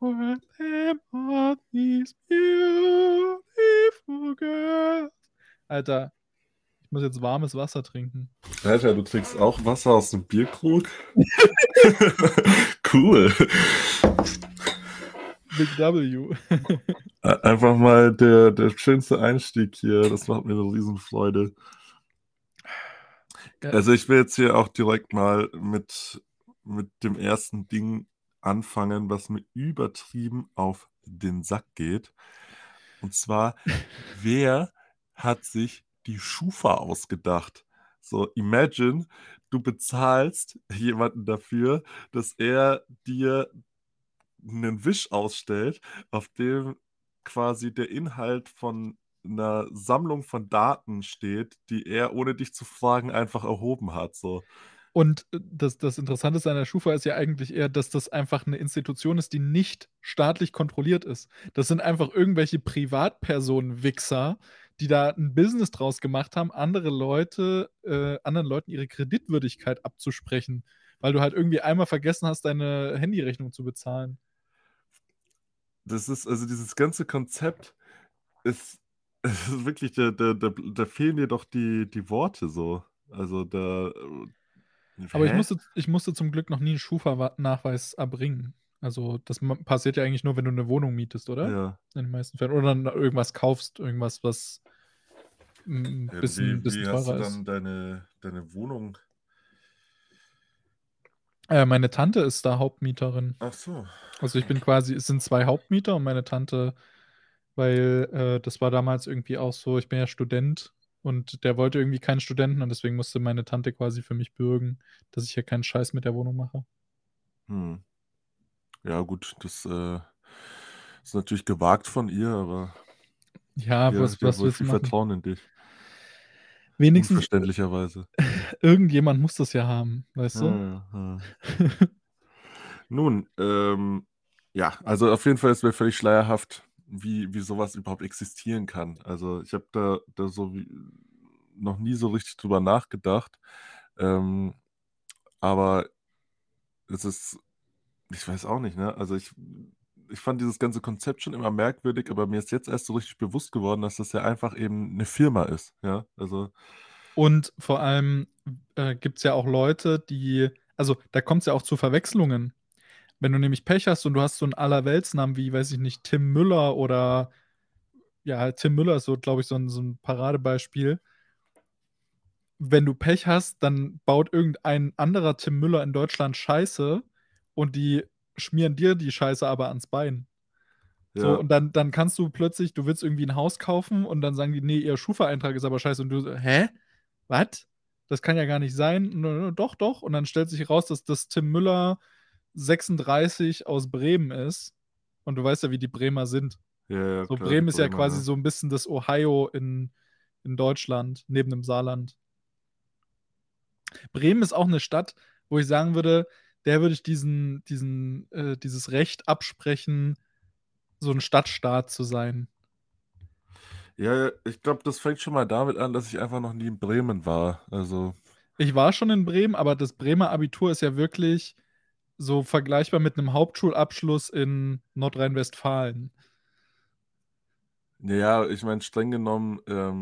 for them all these beautiful girls. Alter, ich muss jetzt warmes Wasser trinken. Alter, du trinkst auch Wasser aus dem Bierkrug? Cool. Big W. Einfach mal der schönste Einstieg hier. Das macht mir eine Riesenfreude. Ja. Also ich will jetzt hier auch direkt mal mit dem ersten Ding anfangen, was mir übertrieben auf den Sack geht. Und zwar, wer hat sich die Schufa ausgedacht? So, imagine, du bezahlst jemanden dafür, dass er dir einen Wisch ausstellt, auf dem quasi der Inhalt von einer Sammlung von Daten steht, die er, ohne dich zu fragen, einfach erhoben hat. So. Und das Interessante an der Schufa ist ja eigentlich eher, dass das einfach eine Institution ist, die nicht staatlich kontrolliert ist. Das sind einfach irgendwelche Privatpersonen-Wichser, die da ein Business draus gemacht haben, anderen Leuten ihre Kreditwürdigkeit abzusprechen, weil du halt irgendwie einmal vergessen hast, deine Handyrechnung zu bezahlen. Das ist, also dieses ganze Konzept ist, es ist wirklich, da fehlen dir doch die Worte so. Also Aber hä? ich musste zum Glück noch nie einen Schufa-Nachweis erbringen. Also, das passiert ja eigentlich nur, wenn du eine Wohnung mietest, oder? Ja. In den meisten Fällen. Oder dann irgendwas kaufst, irgendwas, was ein Ja, bisschen wie hast du teurer ist. dann deine Wohnung? Meine Tante ist da Hauptmieterin. Ach so. Also ich bin quasi, es sind zwei Hauptmieter und meine Tante, weil das war damals irgendwie auch so, ich bin ja Student und der wollte irgendwie keinen Studenten und deswegen musste meine Tante quasi für mich bürgen, dass ich ja keinen Scheiß mit der Wohnung mache. Hm. Ja, gut, das ist natürlich gewagt von ihr, aber Ja, die was hat wohl willst du viel machen? Vertrauen in dich. Wenigstens Unverständlicherweise. irgendjemand muss das ja haben, weißt du? Ja, ja. Nun, ja, also auf jeden Fall ist mir völlig schleierhaft, wie sowas überhaupt existieren kann. Also ich habe da so noch nie so richtig drüber nachgedacht. Aber es ist, ich weiß auch nicht, ne? Also ich fand dieses ganze Konzept schon immer merkwürdig, aber mir ist jetzt erst so richtig bewusst geworden, dass das ja einfach eben eine Firma ist, ja? Also, Und vor allem gibt es ja auch Leute, also da kommt es ja auch zu Verwechslungen. Wenn du nämlich Pech hast und du hast so einen Allerweltsnamen wie, weiß ich nicht, Tim Müller oder, ja, Tim Müller ist so, glaube ich, so ein Paradebeispiel. Wenn du Pech hast, dann baut irgendein anderer Tim Müller in Deutschland Scheiße und die schmieren dir die Scheiße aber ans Bein. So, ja, und dann kannst du plötzlich, du willst irgendwie ein Haus kaufen und dann sagen die, nee, ihr Schufa-Eintrag ist aber scheiße. Und du so, hä? Was? Das kann ja gar nicht sein. Doch, doch. Und dann stellt sich heraus, dass das Tim Müller 36 aus Bremen ist. Und du weißt ja, wie die Bremer sind. ja, ja, So, klar, die Bremen ist ja Bremer, quasi ja. so ein bisschen das Ohio in Deutschland, neben dem Saarland. Bremen ist auch eine Stadt, wo ich sagen würde, der würde ich dieses Recht absprechen, so ein Stadtstaat zu sein. Ja, ja, ich glaube, das fängt schon mal damit an, dass ich einfach noch nie in Bremen war. Also, Ich war schon in Bremen, aber das Bremer Abitur ist ja wirklich so vergleichbar mit einem Hauptschulabschluss in Nordrhein-Westfalen. ja, ich meine, streng genommen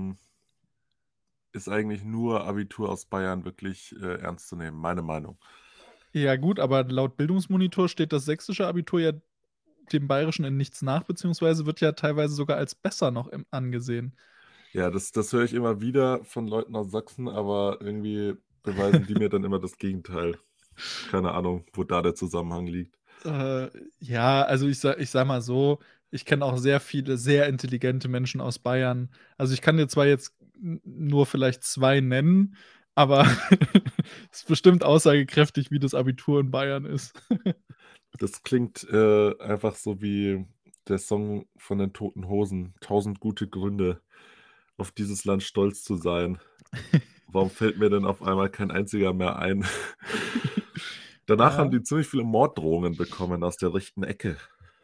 ist eigentlich nur Abitur aus Bayern wirklich ernst zu nehmen, meine Meinung. Ja, gut, aber laut Bildungsmonitor steht das sächsische Abitur ja dem bayerischen in nichts nach, beziehungsweise wird ja teilweise sogar als besser noch angesehen. Ja, das höre ich immer wieder von Leuten aus Sachsen, aber irgendwie beweisen die mir dann immer das Gegenteil. Keine Ahnung, wo da der Zusammenhang liegt. Äh, ja, also ich sag mal so, ich kenne auch sehr viele sehr intelligente Menschen aus Bayern. Also ich kann dir zwar jetzt nur vielleicht zwei nennen, aber es ist bestimmt aussagekräftig, wie das Abitur in Bayern ist. Das klingt einfach so wie der Song von den Toten Hosen. 1000 gute Gründe, auf dieses Land stolz zu sein. Warum fällt mir denn auf einmal kein einziger mehr ein? Danach haben Ja, die ziemlich viele Morddrohungen bekommen aus der rechten Ecke.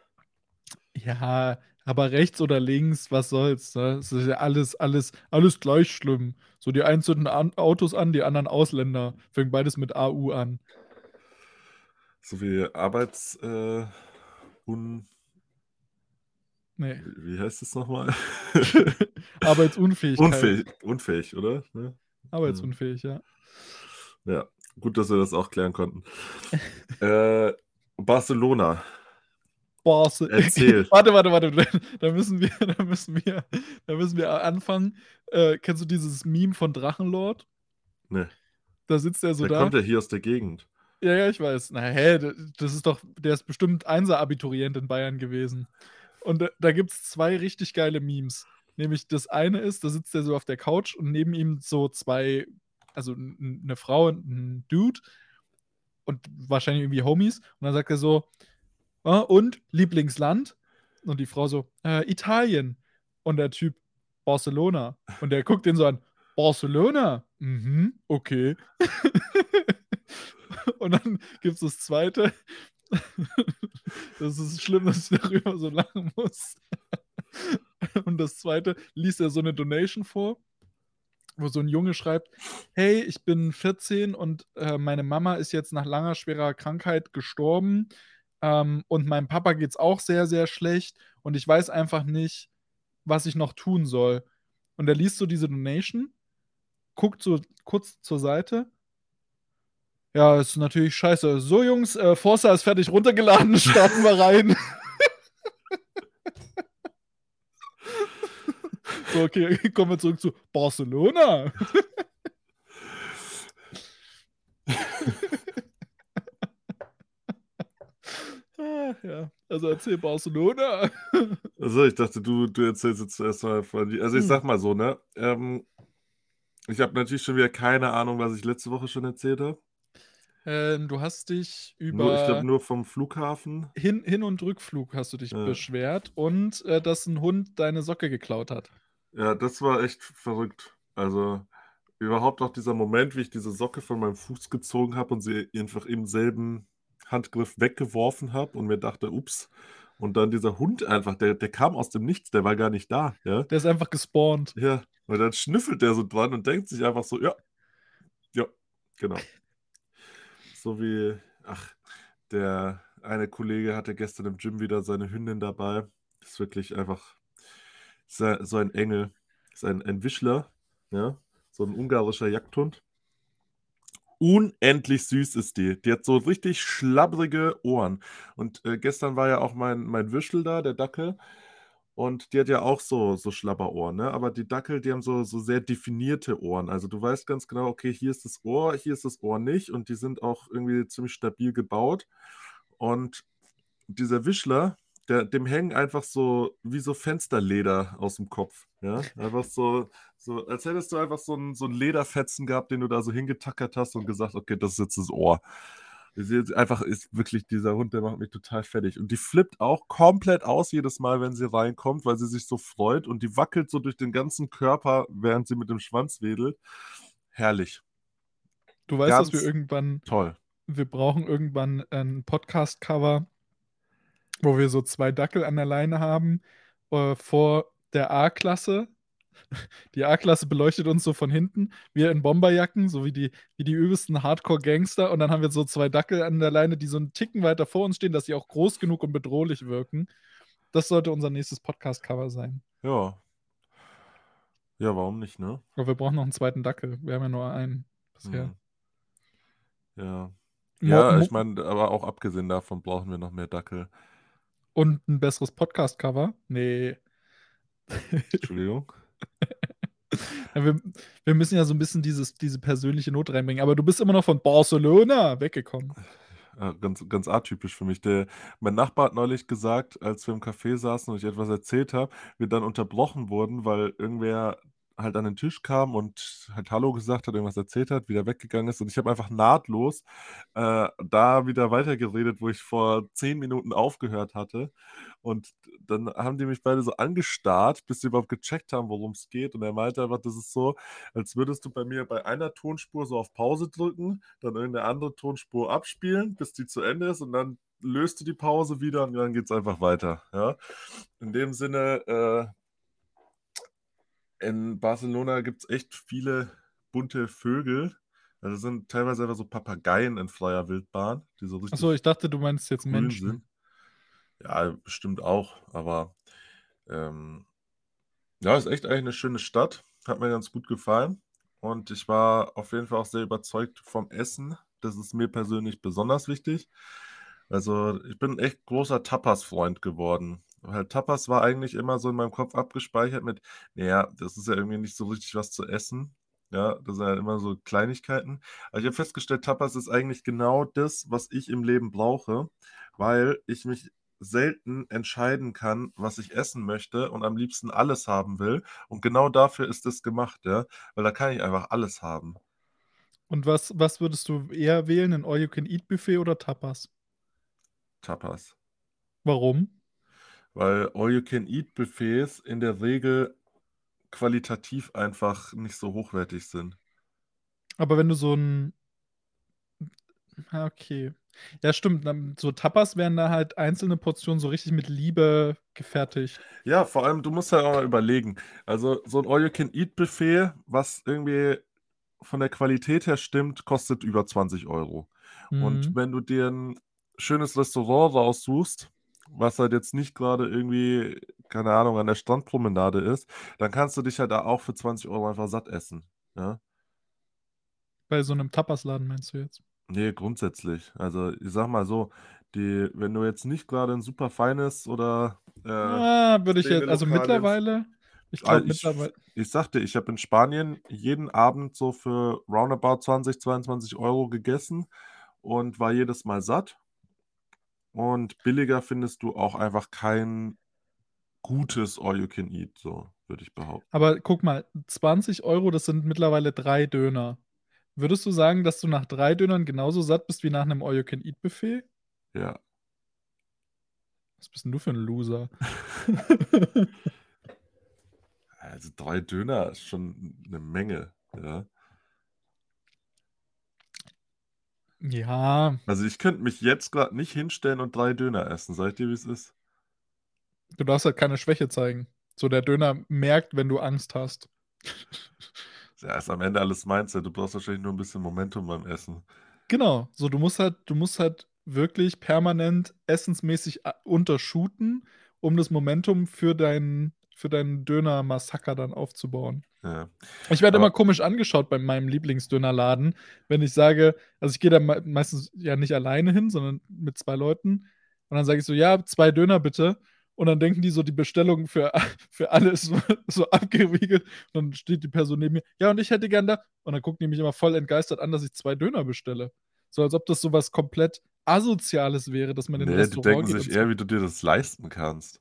ja, aber rechts oder links, was soll's, ne? Es ist ja alles gleich schlimm. So, die einen zünden Autos an, die anderen Ausländer. Fängt beides mit AU an. So wie Nee. Wie heißt es nochmal? Arbeitsunfähigkeit. Unfähig, oder? Ne? Arbeitsunfähig, ja. Ja, gut, dass wir das auch klären konnten. Barcelona. Warte, Erzähl. warte. Da müssen wir anfangen. Kennst du dieses Meme von Drachenlord? Ne, Da sitzt er so der da. kommt ja hier aus der Gegend. Ja, ich weiß. Na, das ist doch, der ist bestimmt Einser-Abiturient in Bayern gewesen. Und da gibt es zwei richtig geile Memes. Nämlich das eine ist, da sitzt er so auf der Couch und neben ihm so zwei, also eine Frau und ein Dude und wahrscheinlich irgendwie Homies. Und dann sagt er so, und Lieblingsland? Und die Frau so, Italien. Und der Typ, Barcelona. Und der guckt den so an, Barcelona? Mhm, okay. Und dann gibt es das zweite. Das ist schlimm, dass ich darüber so lachen muss. Und das zweite liest er so eine Donation vor, wo so ein Junge schreibt: Hey, ich bin 14 und meine Mama ist jetzt nach langer, schwerer Krankheit gestorben. Und meinem Papa geht es auch sehr, sehr schlecht. Und ich weiß einfach nicht, was ich noch tun soll. Und er liest so diese Donation, guckt so kurz zur Seite. Ja, ist natürlich scheiße. So, Jungs, Forza ist fertig runtergeladen, starten wir rein. So, okay, kommen wir zurück zu Barcelona. Ja, also erzähl Barcelona. Also ich dachte, du erzählst jetzt erstmal von dir. Also ich sag mal so, ne? Ich habe natürlich schon wieder keine Ahnung, was ich letzte Woche schon erzählt habe. Du hast dich Ich glaube über nur vom Flughafen. Hin- und Rückflug hast du dich Äh, beschwert und dass ein Hund deine Socke geklaut hat. ja, das war echt verrückt. Also überhaupt auch dieser Moment, wie ich diese Socke von meinem Fuß gezogen habe und sie einfach im selben Handgriff weggeworfen habe und mir dachte, ups. Und dann dieser Hund einfach, der kam aus dem Nichts, der war gar nicht da. Ja, Der ist einfach gespawnt. ja. Und dann schnüffelt der so dran und denkt sich einfach so, ja, ja, genau. So wie, ach, der eine Kollege hatte gestern im Gym wieder seine Hündin dabei. Ist wirklich einfach so ein Engel. Ist ein Wischler, ja, so ein ungarischer Jagdhund. Unendlich süß ist die. Die hat so richtig schlabbrige Ohren. Und gestern war ja auch mein Wischel da, der Dackel. Und die hat ja auch so Schlabberohren, ne? Aber die Dackel, die haben so sehr definierte Ohren. Also du weißt ganz genau, okay, hier ist das Ohr nicht. Und die sind auch irgendwie ziemlich stabil gebaut. Und dieser Wischler, dem hängen einfach so wie so Fensterleder aus dem Kopf. Ja? Einfach so, als hättest du einfach so ein Lederfetzen gehabt, den du da so hingetackert hast und gesagt, okay, das ist jetzt das Ohr. Ist wirklich dieser Hund, der macht mich total fertig. Und die flippt auch komplett aus jedes Mal, wenn sie reinkommt, weil sie sich so freut und die wackelt so durch den ganzen Körper, während sie mit dem Schwanz wedelt. Herrlich. Du weißt, dass Ganz toll. wir brauchen irgendwann ein Podcast-Cover, wo wir so zwei Dackel an der Leine haben, vor der A-Klasse. Die A-Klasse beleuchtet uns so von hinten, wir in Bomberjacken, so wie die übelsten Hardcore-Gangster. Und dann haben wir so zwei Dackel an der Leine, die so einen Ticken weiter vor uns stehen, dass sie auch groß genug und bedrohlich wirken. Das sollte unser nächstes Podcast-Cover sein. Ja. Ja, warum nicht, ne? Aber wir brauchen noch einen zweiten Dackel. Wir haben ja nur einen bisher. Hm. Ja. Mo Ja, Mo ich meine, aber auch abgesehen davon brauchen wir noch mehr Dackel. und ein besseres Podcast-Cover? Nee. Entschuldigung. Ja, wir müssen ja so ein bisschen diese persönliche Not reinbringen. Aber du bist immer noch von Barcelona weggekommen. Ganz, ganz atypisch für mich. Mein Nachbar hat neulich gesagt, als wir im Café saßen und ich etwas erzählt habe, wir dann unterbrochen wurden, weil irgendwer halt an den Tisch kam und halt Hallo gesagt hat, irgendwas erzählt hat, wieder weggegangen ist. Und ich habe einfach nahtlos da wieder weitergeredet, wo ich vor 10 Minuten aufgehört hatte. Und dann haben die mich beide so angestarrt, bis sie überhaupt gecheckt haben, worum es geht. Und er meinte einfach, das ist so, als würdest du bei mir bei einer Tonspur so auf Pause drücken, dann irgendeine andere Tonspur abspielen, bis die zu Ende ist und dann löst du die Pause wieder und dann geht es einfach weiter. Ja? In dem Sinne, in Barcelona gibt es echt viele bunte Vögel. Also das sind teilweise einfach so Papageien in freier Wildbahn, die so Achso, richtig ich dachte, du meinst jetzt grün Menschen. sind. Ja, bestimmt auch, aber ähm, ja, ist echt eigentlich eine schöne Stadt. Hat mir ganz gut gefallen und ich war auf jeden Fall auch sehr überzeugt vom Essen. Das ist mir persönlich besonders wichtig. Also, ich bin 'n echt großer Tapas-Freund geworden, weil Tapas war eigentlich immer so in meinem Kopf abgespeichert mit: „Na ja, das ist ja irgendwie nicht so richtig was zu essen.“ Ja, das sind ja immer so Kleinigkeiten. Aber ich habe festgestellt, Tapas ist eigentlich genau das, was ich im Leben brauche, weil ich mich selten entscheiden kann, was ich essen möchte und am liebsten alles haben will. Und genau dafür ist es gemacht, ja, weil da kann ich einfach alles haben. Und was würdest du eher wählen, 'n All-You-Can-Eat-Buffet oder Tapas? Tapas. Warum? Weil All-You-Can-Eat-Buffets in der Regel qualitativ einfach nicht so hochwertig sind. Aber wenn du so 'n okay. Ja, stimmt, dann so Tapas wären da halt einzelne Portionen so richtig mit Liebe gefertigt. Ja, vor allem, du musst ja auch mal überlegen. Also, so 'n All-You-Can-Eat-Buffet, was irgendwie von der Qualität her stimmt, kostet über 20 €. Und Mhm. wenn du dir 'n schönes Restaurant raussuchst, was halt jetzt nicht grade irgendwie, keine Ahnung, an der Strandpromenade ist, dann kannst du dich halt da auch für 20 € einfach satt essen, ja? Bei so 'nem Tapasladen meinst du jetzt? Ne, grundsätzlich. Also, ich sage mal so, die wenn du jetzt nicht grade 'n super feines oder, Würde ich jetzt also Szenelokal nimmst. mittlerweile ich Ah, glaube ich sagte, ich habe in Spanien jeden Abend so für roundabout 20, 22 € gegessen und war jedes Mal satt. Und billiger findest du auch einfach kein gutes All you can eat, so, würde ich behaupten. aber guck mal, 20 €, das sind mittlerweile 3 Döner. Würdest du sagen, dass du nach 3 Dönern genauso satt bist wie nach 'nem All-You-Can-Eat-Buffet? Ja. Was bist 'n du für 'n Loser? Also 3 Döner ist schon 'ne Menge, ja. Ja, Also, ich könnte mich jetzt grad nicht hinstellen und 3 Döner essen, sage ich dir, wie's ist. du darfst halt keine Schwäche zeigen. So, der Döner merkt, wenn du Angst hast. Ja, ist am Ende alles Mindset. Du brauchst wahrscheinlich nur 'n bisschen Momentum beim Essen. Genau, so du musst halt wirklich permanent essensmäßig untershooten, um das Momentum für deinen Döner-Massaker dann aufzubauen. Ja. Ich werde Aber immer komisch angeschaut bei meinem Lieblingsdönerladen, wenn ich sage also, ich gehe da meistens ja nicht alleine hin, sondern mit 2 Leuten. Und dann sage ich so: „Ja, 2 Döner bitte.“ Und dann denken die so, die Bestellung für für alle ist so abgewiegelt. Und dann steht die Person neben mir: „Ja, und ich hätte gern da“ und dann gucken die mich immer voll entgeistert an, dass ich 2 Döner bestelle. So als ob das so was komplett Asoziales wäre, dass man in 'n ne, die Restaurant denken geht sich und 2 eher, wie du dir das leisten kannst.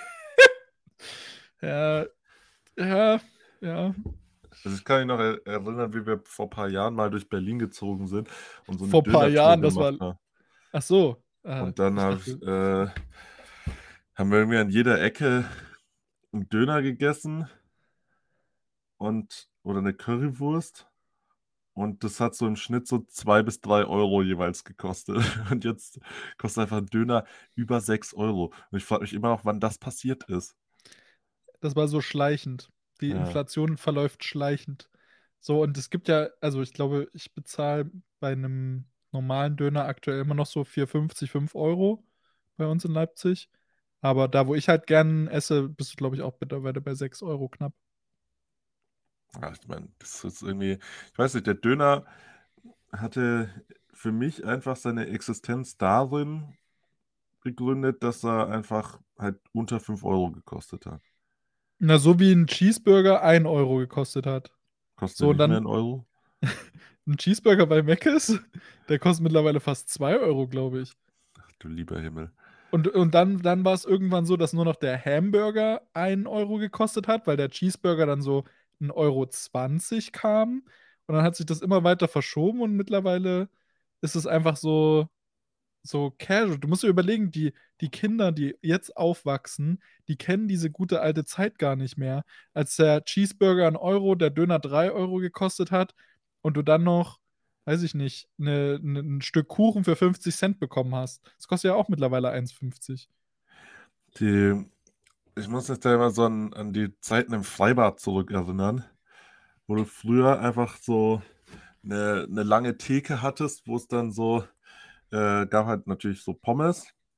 ja, ja, ja. Also, ich kann mich noch erinnern, wie wir vor paar Jahren mal durch Berlin gezogen sind und so 'ne Vor paar Dönertour Jahren, das gemacht war haben. ach so, Und dann ich dachte haben wir irgendwie an jeder Ecke 'n Döner gegessen und oder 'ne Currywurst und das hat so im Schnitt so 2 bis 3 € jeweils gekostet. Und jetzt kostet einfach 'n Döner über 6 €. Und ich frage mich immer noch, wann das passiert ist. das war so schleichend. Die Ja, Inflation verläuft schleichend. So, und es gibt ja also, ich glaube, ich bezahle bei 'nem normalen Döner aktuell immer noch so 4,50, 5 € bei uns in Leipzig. Aber da, wo ich halt gern esse, bist du, glaube ich, auch mittlerweile bei 6 € knapp. ja, ich meine, das ist irgendwie ich weiß nicht, der Döner hatte für mich einfach seine Existenz darin begründet, dass er einfach halt unter 5 € gekostet hat. Na, so wie 'n Cheeseburger 1 € gekostet hat. Kostet der So, und nicht mehr dann 1 €? 'n Cheeseburger bei Mc's, der kostet mittlerweile fast 2 € glaube ich. Ach du lieber Himmel. Und dann war's irgendwann so, dass nur noch der Hamburger 1 € gekostet hat, weil der Cheeseburger dann so 1,20 € kam. Und dann hat sich das immer weiter verschoben und mittlerweile ist es einfach so casual. Du musst dir überlegen, die Kinder, die jetzt aufwachsen, die kennen diese gute alte Zeit gar nicht mehr, als der Cheeseburger 1 €, der Döner 3 € gekostet hat und du dann noch, weiß ich nicht, 'n Stück Kuchen für 50 Cent bekommen hast. Das kostet ja auch mittlerweile 1,50. Die Ich muss mich da immer so an die Zeiten im Freibad zurückerinnern, wo du früher einfach so 'ne lange Theke hattest, wo's dann so gab halt natürlich so Pommes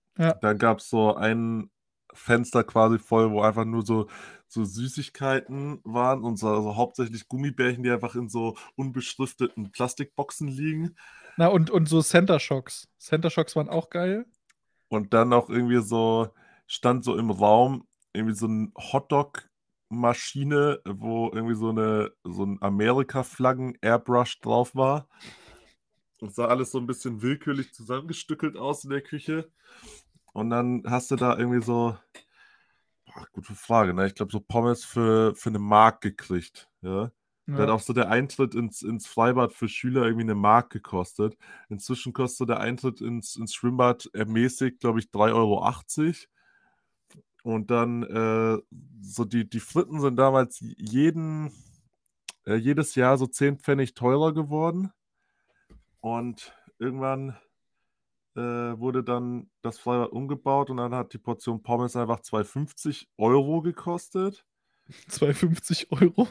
Ja. Dann gab es so ein Fenster quasi voll, wo einfach nur so Süßigkeiten waren und so hauptsächlich Gummibärchen, die einfach in so unbeschrifteten Plastikboxen liegen. Na, und so Center Shocks. Center Shocks waren auch geil. Und dann auch irgendwie so, stand so im Raum irgendwie so ein Hotdog-Maschine, wo irgendwie so ein Amerika-Flaggen-Airbrush drauf war. Und sah alles so ein bisschen willkürlich zusammengestückelt aus in der Küche. Und dann hast du da irgendwie so, boah, gute Frage, ne? Ich glaube, so Pommes für eine Mark gekriegt. Ja. Da hat Ja. auch so der Eintritt ins Freibad für Schüler irgendwie eine Mark gekostet. Inzwischen kostet so der Eintritt ins Schwimmbad ermäßigt, glaube ich, 3,80 € Und dann so die Fritten sind damals jedes Jahr so 10 Pfennig teurer geworden. Und irgendwann wurde dann das Freibad umgebaut und dann hat die Portion Pommes einfach 2,50 € gekostet. 2,50 €.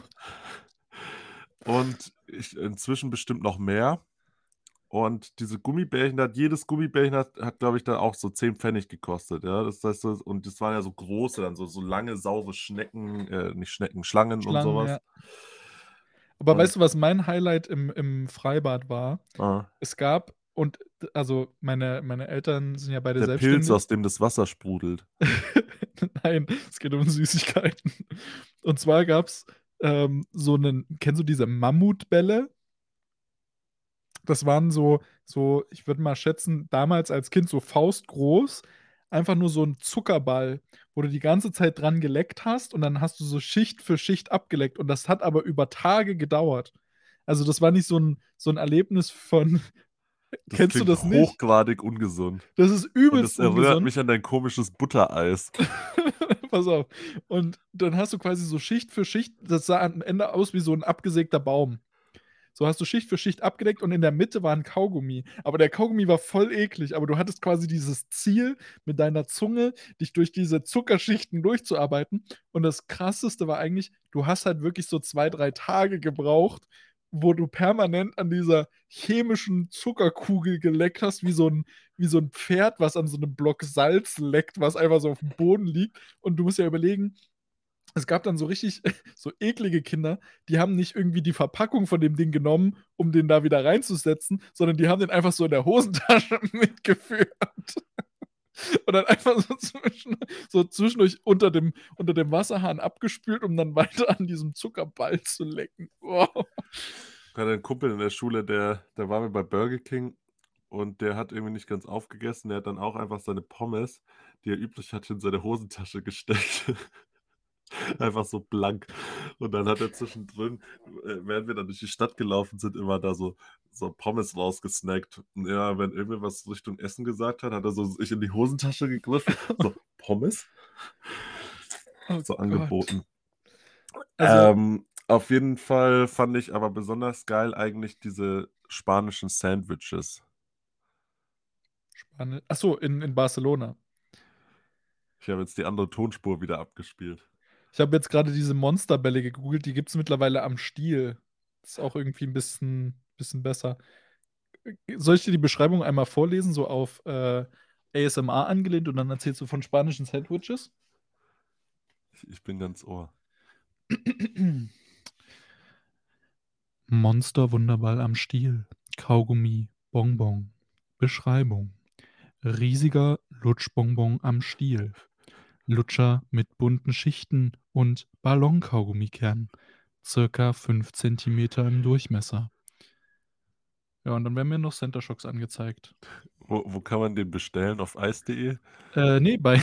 Und inzwischen bestimmt noch mehr. Und diese Gummibärchen, jedes Gummibärchen hat glaube ich, dann auch so 10 Pfennig gekostet. Ja? Das heißt, und das waren ja so große, dann so lange, saure Schnecken, nicht Schnecken, Schlangen und Schlangen, sowas. ja. Aber weißt Und du, was mein Highlight im Freibad war? äh, Es gab also meine Eltern sind ja beide der Pilz, selbstständig. aus dem das Wasser sprudelt. Nein, es geht um Süßigkeiten. Und zwar gab's, so 'nen kennst du diese Mammutbälle? Das waren so, ich würde mal schätzen, damals als Kind so faustgroß, einfach nur so 'n Zuckerball, wo du die ganze Zeit dran geleckt hast und dann hast du so Schicht für Schicht abgeleckt und das hat aber über Tage gedauert. Also, das war nicht so 'n Erlebnis von Das kennst du klingt das nicht? hochgradig ungesund. Das ist Und übelst es erinnert ungesund. mich an dein komisches Buttereis. Pass auf. Und dann hast du quasi so Schicht für Schicht das sah am Ende aus wie so 'n abgesägter Baum. So hast du Schicht für Schicht abgedeckt und in der Mitte war 'n Kaugummi. Aber der Kaugummi war voll eklig, aber du hattest quasi dieses Ziel, mit deiner Zunge dich durch diese Zuckerschichten durchzuarbeiten. Und das Krasseste war eigentlich, du hast halt wirklich so 2, 3 Tage gebraucht, wo du permanent an dieser chemischen Zuckerkugel geleckt hast, wie so 'n Pferd, was an so 'nem Block Salz leckt, was einfach so aufm Boden liegt. Und du musst ja überlegen, es gab dann so richtig so eklige Kinder, die haben nicht irgendwie die Verpackung von dem Ding genommen, um den da wieder reinzusetzen, sondern die haben den einfach so in der Hosentasche mitgeführt und dann einfach so zwischendurch unter dem Wasserhahn abgespült, um dann weiter an diesem Zuckerball zu lecken. Wow. Ich hatte einen Kumpel in der Schule, der war mir bei Burger King und der hat irgendwie nicht ganz aufgegessen. Der hat dann auch einfach seine Pommes, die er übrig hatte, in seine Hosentasche gesteckt. Einfach so blank. Und dann hat er zwischendrin, während wir dann durch die Stadt gelaufen sind, immer da so Pommes rausgesnackt. Und ja, wenn irgendwer was Richtung Essen gesagt hat, hat er so sich in die Hosentasche gegriffen. So, Pommes? Oh So Gott. angeboten. Also, Auf jeden Fall fand ich aber besonders geil eigentlich diese spanischen Sandwiches. spannend. Ach so, in Barcelona. Ich habe jetzt die andere Tonspur wieder abgespielt. Ich habe jetzt grade diese Monsterbälle gegoogelt, die gibt's mittlerweile am Stiel. Ist auch irgendwie 'n bisschen besser. Soll ich dir die Beschreibung einmal vorlesen, so auf, ASMR angelehnt und dann erzählst du von spanischen Sandwiches? Ich bin ganz Ohr. Monster Wunderball am Stiel, Kaugummi, Bonbon. Beschreibung: Riesiger Lutschbonbon am Stiel, Lutscher mit bunten Schichten und Ballonkaugummikernen, circa 5 Zentimeter im Durchmesser. Ja, und dann werden mir noch Center Shocks angezeigt. Wo kann man den bestellen? Auf eis.de? Ne, bei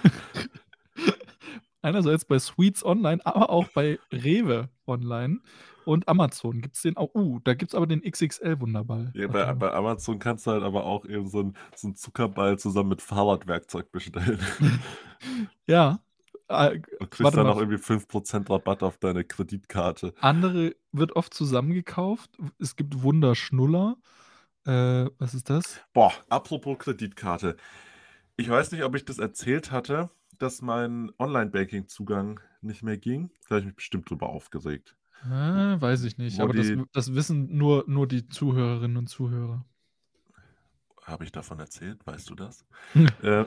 einerseits bei Sweets Online, aber auch bei Rewe Online und Amazon gibt's den auch. Da gibt's aber den XXL Wunderball. Ja, Warte mal. bei Amazon kannst du halt aber auch eben so 'n Zuckerball zusammen mit Fahrradwerkzeug bestellen. Ja, Und kriegst warte dann mal. noch irgendwie 5% Rabatt auf deine Kreditkarte. Andere wird oft zusammengekauft. Es gibt Wunderschnuller. Was ist das? Boah, apropos Kreditkarte. Ich weiß nicht, ob ich das erzählt hatte, dass mein Online-Banking-Zugang nicht mehr ging. Da habe ich mich bestimmt drüber aufgeregt. Weiß ich nicht, Wo aber das die das wissen nur die Zuhörerinnen und Zuhörer. Habe ich davon erzählt? Weißt du das? Äh,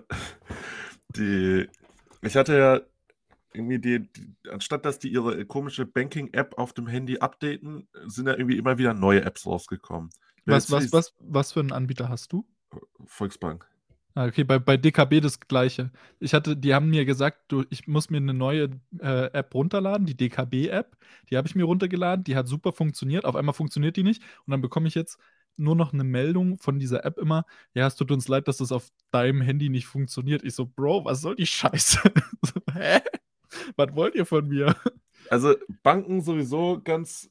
ich hatte ja irgendwie anstatt dass die ihre komische Banking-App auf dem Handy updaten, sind ja irgendwie immer wieder neue Apps rausgekommen. Was für einen Anbieter hast du? Volksbank. Ah, okay, bei DKB das Gleiche. Die haben mir gesagt, ich muss mir eine neue App runterladen, die DKB-App. Die habe ich mir runtergeladen, die hat super funktioniert. Auf einmal funktioniert die nicht und dann bekomme ich jetzt nur noch eine Meldung von dieser App immer: Ja, es tut uns leid, dass das auf deinem Handy nicht funktioniert. Ich so: Bro, was soll die Scheiße? So, hä? Was wollt ihr von mir? Also Banken sowieso ganz,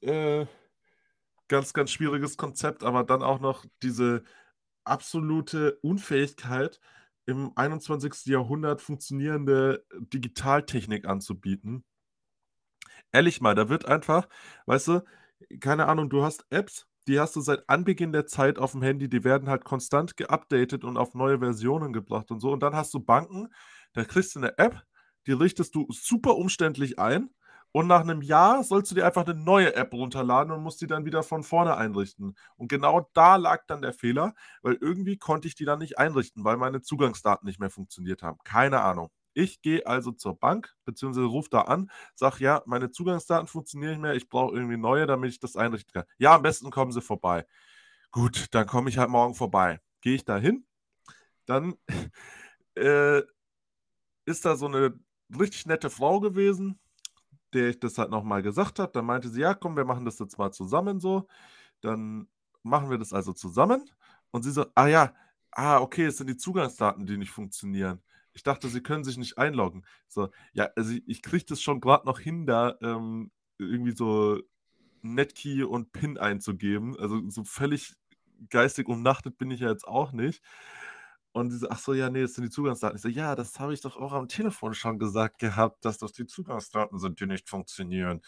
ganz schwieriges Konzept, aber dann auch noch diese absolute Unfähigkeit, im 21. Jahrhundert funktionierende Digitaltechnik anzubieten. Ehrlich mal, da wird einfach, weißt du, keine Ahnung, du hast Apps, die hast du seit Anbeginn der Zeit auf dem Handy, die werden halt konstant geupdatet und auf neue Versionen gebracht und so. Und dann hast du Banken, da kriegst du eine App, die richtest du super umständlich ein und nach einem Jahr sollst du dir einfach eine neue App runterladen und musst die dann wieder von vorne einrichten. Und genau da lag dann der Fehler, weil irgendwie konnte ich die dann nicht einrichten, weil meine Zugangsdaten nicht mehr funktioniert haben. Keine Ahnung. Ich gehe also zur Bank, beziehungsweise rufe da an, sage: Ja, meine Zugangsdaten funktionieren nicht mehr, ich brauche irgendwie neue, damit ich das einrichten kann. Ja, am besten kommen Sie vorbei. Gut, dann komme ich halt morgen vorbei. Gehe ich da hin, dann äh, ist da so eine richtig nette Frau gewesen, der ich das halt nochmal gesagt habe. Dann meinte sie: Ja, komm, wir machen das jetzt mal zusammen so. Dann machen wir das also zusammen. Und sie so: Ah ja, okay, es sind die Zugangsdaten, die nicht funktionieren. Ich dachte, Sie können sich nicht einloggen. So, ja, also ich kriege das schon gerade noch hin, da irgendwie so Netkey und PIN einzugeben. Also so völlig geistig umnachtet bin ich ja jetzt auch nicht. Und sie so: Ach so, ja, nee, das sind die Zugangsdaten. Ich so: Ja, das habe ich doch auch am Telefon schon gesagt gehabt, dass das die Zugangsdaten sind, die nicht funktionieren.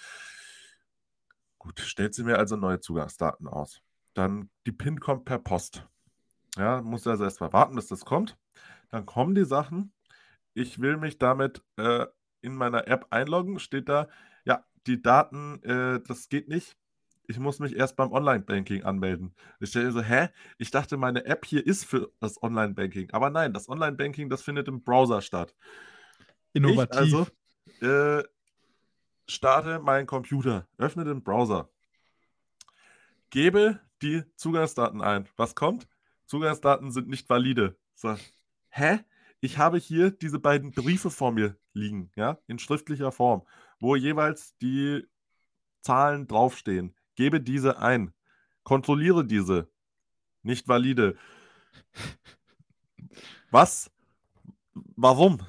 Gut, stellt sie mir also neue Zugangsdaten aus. Dann die PIN kommt per Post. Ja, muss also erst mal warten, bis das kommt. Dann kommen die Sachen. Ich will mich damit in meiner App einloggen. Steht da: Ja, die Daten, das geht nicht. Ich muss mich erst beim Online-Banking anmelden. Ich stelle so: Hä? Ich dachte, meine App hier ist für das Online-Banking. Aber nein, das Online-Banking, das findet im Browser statt. Ich also Innovativ. starte meinen Computer, öffne den Browser, gebe die Zugangsdaten ein. Was kommt? Zugangsdaten sind nicht valide. So, hä? Ich habe hier diese beiden Briefe vor mir liegen, ja, in schriftlicher Form, wo jeweils die Zahlen draufstehen. Gebe diese ein. Kontrolliere diese. Nicht valide. Was? Warum?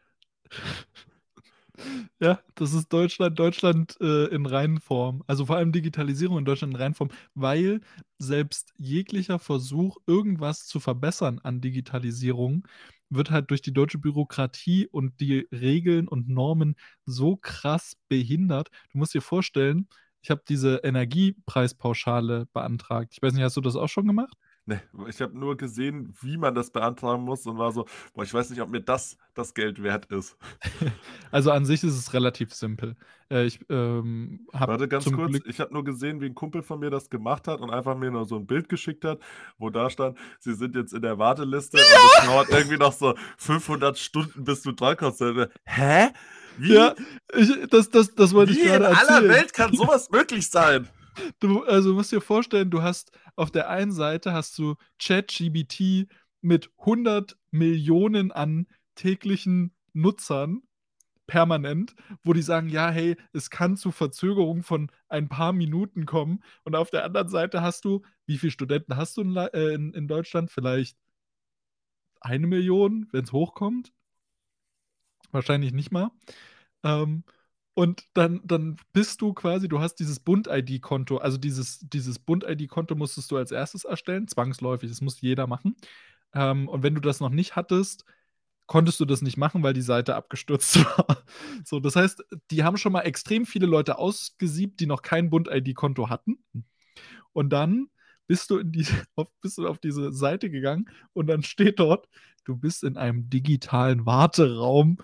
Ja, das ist Deutschland in Reinform. Also vor allem Digitalisierung in Deutschland in Reinform, weil selbst jeglicher Versuch, irgendwas zu verbessern an Digitalisierung, wird halt durch die deutsche Bürokratie und die Regeln und Normen so krass behindert. Du musst dir vorstellen, ich habe diese Energiepreispauschale beantragt. Ich weiß nicht, hast du das auch schon gemacht? Ne, ich habe nur gesehen, wie man das beantragen muss und war so: Boah, ich weiß nicht, ob mir das Geld wert ist. Also an sich ist es relativ simpel. Ich habe Warte ganz zum kurz, Glück. ich habe nur gesehen, wie ein Kumpel von mir das gemacht hat und einfach mir nur so ein Bild geschickt hat, wo da stand: Sie sind jetzt in der Warteliste und es dauert irgendwie noch so 500 Stunden, bis du drankommst. Hä? Ja, Wie? das wollte ich Wie in gerade aller erzählen. Welt kann sowas möglich sein? Du musst dir vorstellen, du hast auf der einen Seite hast du ChatGPT mit 100 Millionen an täglichen Nutzern permanent, wo die sagen: „Ja, hey, es kann zu Verzögerungen von ein paar Minuten kommen.“ Und auf der anderen Seite hast du wie viele Studenten hast du in Deutschland? Vielleicht 1 Million, wenn es hochkommt? Wahrscheinlich nicht mal. Ähm, und dann bist du quasi du hast dieses Bund-ID-Konto, also dieses Bund-ID-Konto musstest du als erstes erstellen, zwangsläufig, das muss jeder machen. Und wenn du das noch nicht hattest, konntest du das nicht machen, weil die Seite abgestürzt war. So, das heißt, die haben schon mal extrem viele Leute ausgesiebt, die noch kein Bund-ID-Konto hatten. Und dann bist du auf diese Seite gegangen und dann steht dort, du bist in einem digitalen Warteraum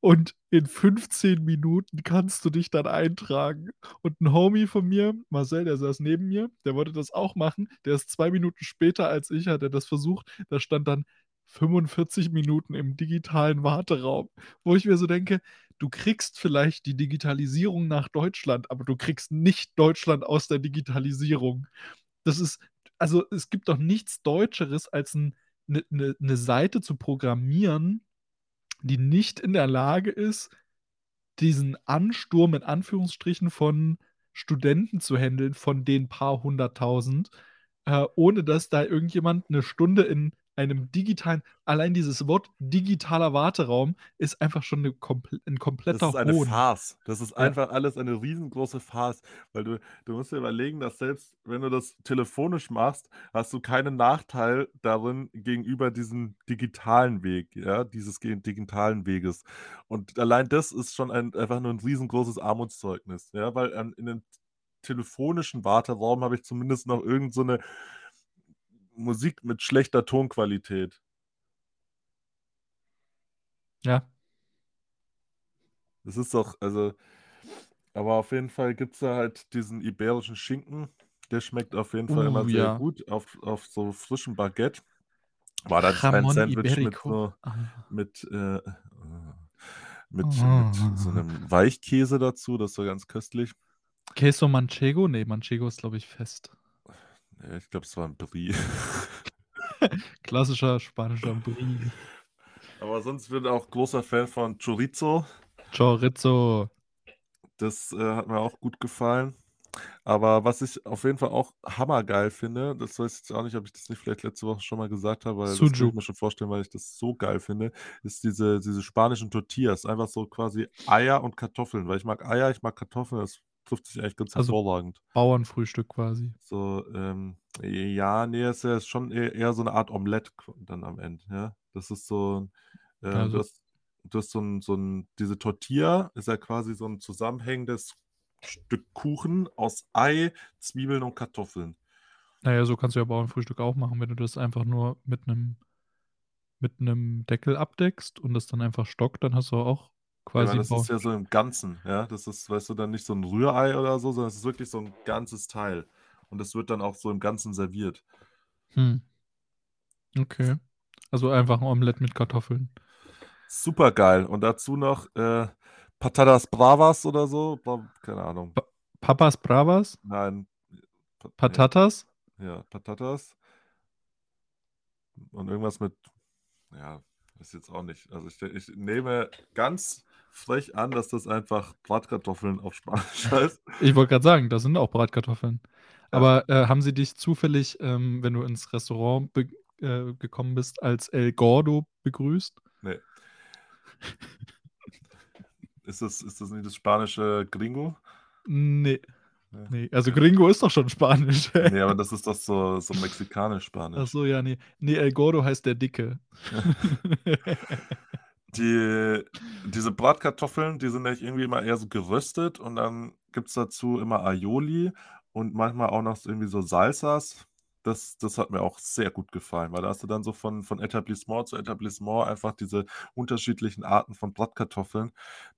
Und in 15 Minuten kannst du dich dann eintragen. Und ein Homie von mir, Marcel, der saß neben mir, der wollte das auch machen. Der ist 2 Minuten später als ich, hat er das versucht. Da stand dann 45 Minuten im digitalen Warteraum, wo ich mir so denke, du kriegst vielleicht die Digitalisierung nach Deutschland, aber du kriegst nicht Deutschland aus der Digitalisierung. Das ist, also es gibt doch nichts Deutscheres, als 'ne Seite zu programmieren, die nicht in der Lage ist, diesen Ansturm in Anführungsstrichen von Studenten zu handeln, von den paar hunderttausend, ohne dass da irgendjemand 'ne Stunde in einem digitalen, allein dieses Wort digitaler Warteraum ist einfach schon 'n Das ist kompletter eine Hohn. Farce. Das ist Ja, einfach alles eine riesengroße Farce, weil du musst dir überlegen, dass selbst wenn du das telefonisch machst, hast du keinen Nachteil darin gegenüber diesem digitalen Weg, ja, dieses digitalen Weges. Und allein das ist schon einfach nur 'n riesengroßes Armutszeugnis, ja, weil, in 'nem telefonischen Warteraum habe ich zumindest noch irgend so 'ne Musik mit schlechter Tonqualität. ja. Das ist doch also aber auf jeden Fall gibt's da halt diesen iberischen Schinken. Der schmeckt auf jeden Fall immer sehr Ja. gut auf so frischem Baguette. War dann ein Jamón Sandwich Ibérico. Ah. mit, mit so Ah. 'nem Weichkäse dazu, das war ganz köstlich. Queso Manchego? Ne, Manchego ist, glaube ich, fest. Ich glaube, es war 'n Brie. Klassischer spanischer Brie. Aber sonst bin auch großer Fan von Chorizo. Chorizo. Das, hat mir auch gut gefallen. Aber was ich auf jeden Fall auch hammergeil finde, das weiß ich jetzt auch nicht, ob ich das nicht vielleicht letzte Woche schon mal gesagt habe, weil das kann ich mir Sujuk. schon vorstellen, weil ich das so geil finde, ist diese spanischen Tortillas. Einfach so quasi Eier und Kartoffeln, weil ich mag Eier, ich mag Kartoffeln, das trifft sich eigentlich ganz Also hervorragend. Bauernfrühstück quasi. So, ja, ne, ist ja schon eher so 'ne Art Omelett dann am Ende, ja? Das ist so du Also, hast so 'n diese Tortilla ist ja quasi so 'n zusammenhängendes Stück Kuchen aus Ei, Zwiebeln und Kartoffeln. na ja, so kannst du ja Bauernfrühstück auch machen, wenn du das einfach nur mit 'nem Deckel abdeckst und das dann einfach stockt, dann hast du auch Ja, aber quasi das ist Bauern. ja so im Ganzen, ja? Das ist, weißt du, dann nicht so 'n Rührei oder so, sondern es ist wirklich so 'n ganzes Teil. Und das wird dann auch so im Ganzen serviert. Hm, okay. Also einfach 'n Omelett mit Kartoffeln. Supergeil. Und dazu noch, Patatas Bravas oder so, keine Ahnung. Pa Papas Bravas? Nein, ne, Patatas? ja, Patatas und irgendwas mit ja, ist jetzt auch nicht also, ich nehme ganz frech an, dass das einfach Bratkartoffeln auf Spanisch heißt. Ich wollte grad sagen, das sind auch Bratkartoffeln. Ja, Aber, haben sie dich zufällig, wenn du ins Restaurant gekommen bist, als El Gordo begrüßt? ne. Ist das nicht das spanische Gringo? Ne, Ne, ne. Also okay. Gringo ist doch schon Spanisch. Ne, aber das ist doch so Ach mexikanisch-spanisch. so, ja, ne. Ne, El Gordo heißt der Dicke. Die diese Bratkartoffeln, die sind eigentlich irgendwie immer eher so geröstet und dann gibt's dazu immer Aioli und manchmal auch noch so irgendwie so Salsas. Das hat mir auch sehr gut gefallen, weil da hast du dann so von Etablissement zu Etablissement einfach diese unterschiedlichen Arten von Bratkartoffeln,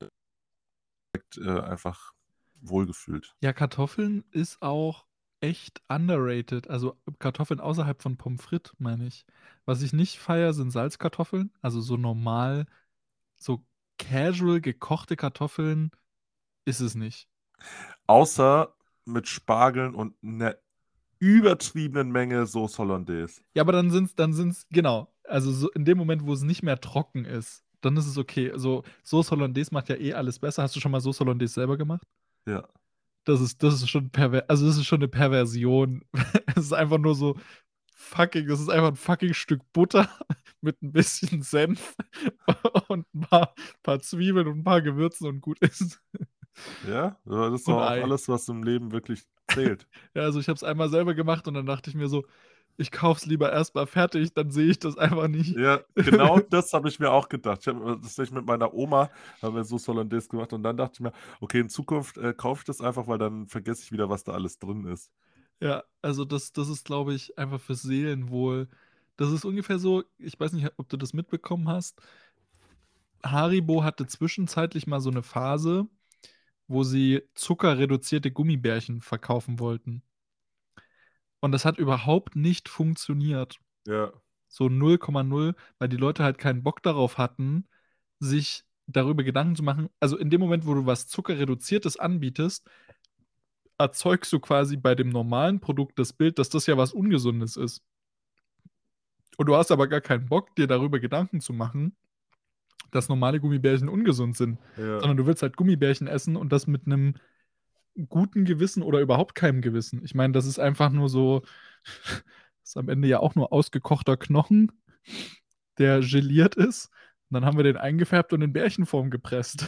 einfach wohlgefühlt. Ja, Kartoffeln ist auch echt underrated. Also, Kartoffeln außerhalb von Pommes frites, meine ich. Was ich nicht feiere, sind Salzkartoffeln. Also, so normal, so casual gekochte Kartoffeln ist es nicht. Außer mit Spargeln und 'ner übertriebenen Menge Sauce Hollandaise. Ja, aber dann sind's genau. Also, so in dem Moment, wo es nicht mehr trocken ist, dann ist es okay. So, Sauce Hollandaise macht ja eh alles besser. Hast du schon mal Sauce Hollandaise selber gemacht? Ja. Das ist schon das ist schon 'ne Perversion. Es ist einfach nur so das ist einfach 'n fucking Stück Butter mit 'n bisschen Senf und 'n paar Zwiebeln und 'n paar Gewürzen und gut ist. Ja, aber das ist doch Und auch Ei. alles, was im Leben wirklich zählt. Ja, also, ich habe es einmal selber gemacht und dann dachte ich mir so: „Ich kaufe es lieber erst mal fertig, dann sehe ich das einfach nicht." Ja, genau das habe ich mir auch gedacht. Ich habe das nicht mit meiner Oma haben wir Sauce Hollandaise gemacht und dann dachte ich mir: „Okay, in Zukunft, kaufe ich das einfach, weil dann vergesse ich wieder, was da alles drin ist.“ Ja, also, das ist, glaube ich, einfach fürs Seelenwohl. Das ist ungefähr so, ich weiß nicht, ob du das mitbekommen hast. Haribo hatte zwischenzeitlich mal so eine Phase, wo sie zuckerreduzierte Gummibärchen verkaufen wollten. Und das hat überhaupt nicht funktioniert. Ja, So 0,0, weil die Leute halt keinen Bock darauf hatten, sich darüber Gedanken zu machen. Also in dem Moment, wo du was Zuckerreduziertes anbietest, erzeugst du quasi bei dem normalen Produkt das Bild, dass das ja was Ungesundes ist. Und du hast aber gar keinen Bock, dir darüber Gedanken zu machen, dass normale Gummibärchen ungesund sind. ja. Sondern du willst halt Gummibärchen essen und das mit einem guten Gewissen oder überhaupt keinem Gewissen. Ich meine, das ist einfach nur so, das ist am Ende ja auch nur ausgekochter Knochen, der geliert ist. Und dann haben wir den eingefärbt und in Bärchenform gepresst.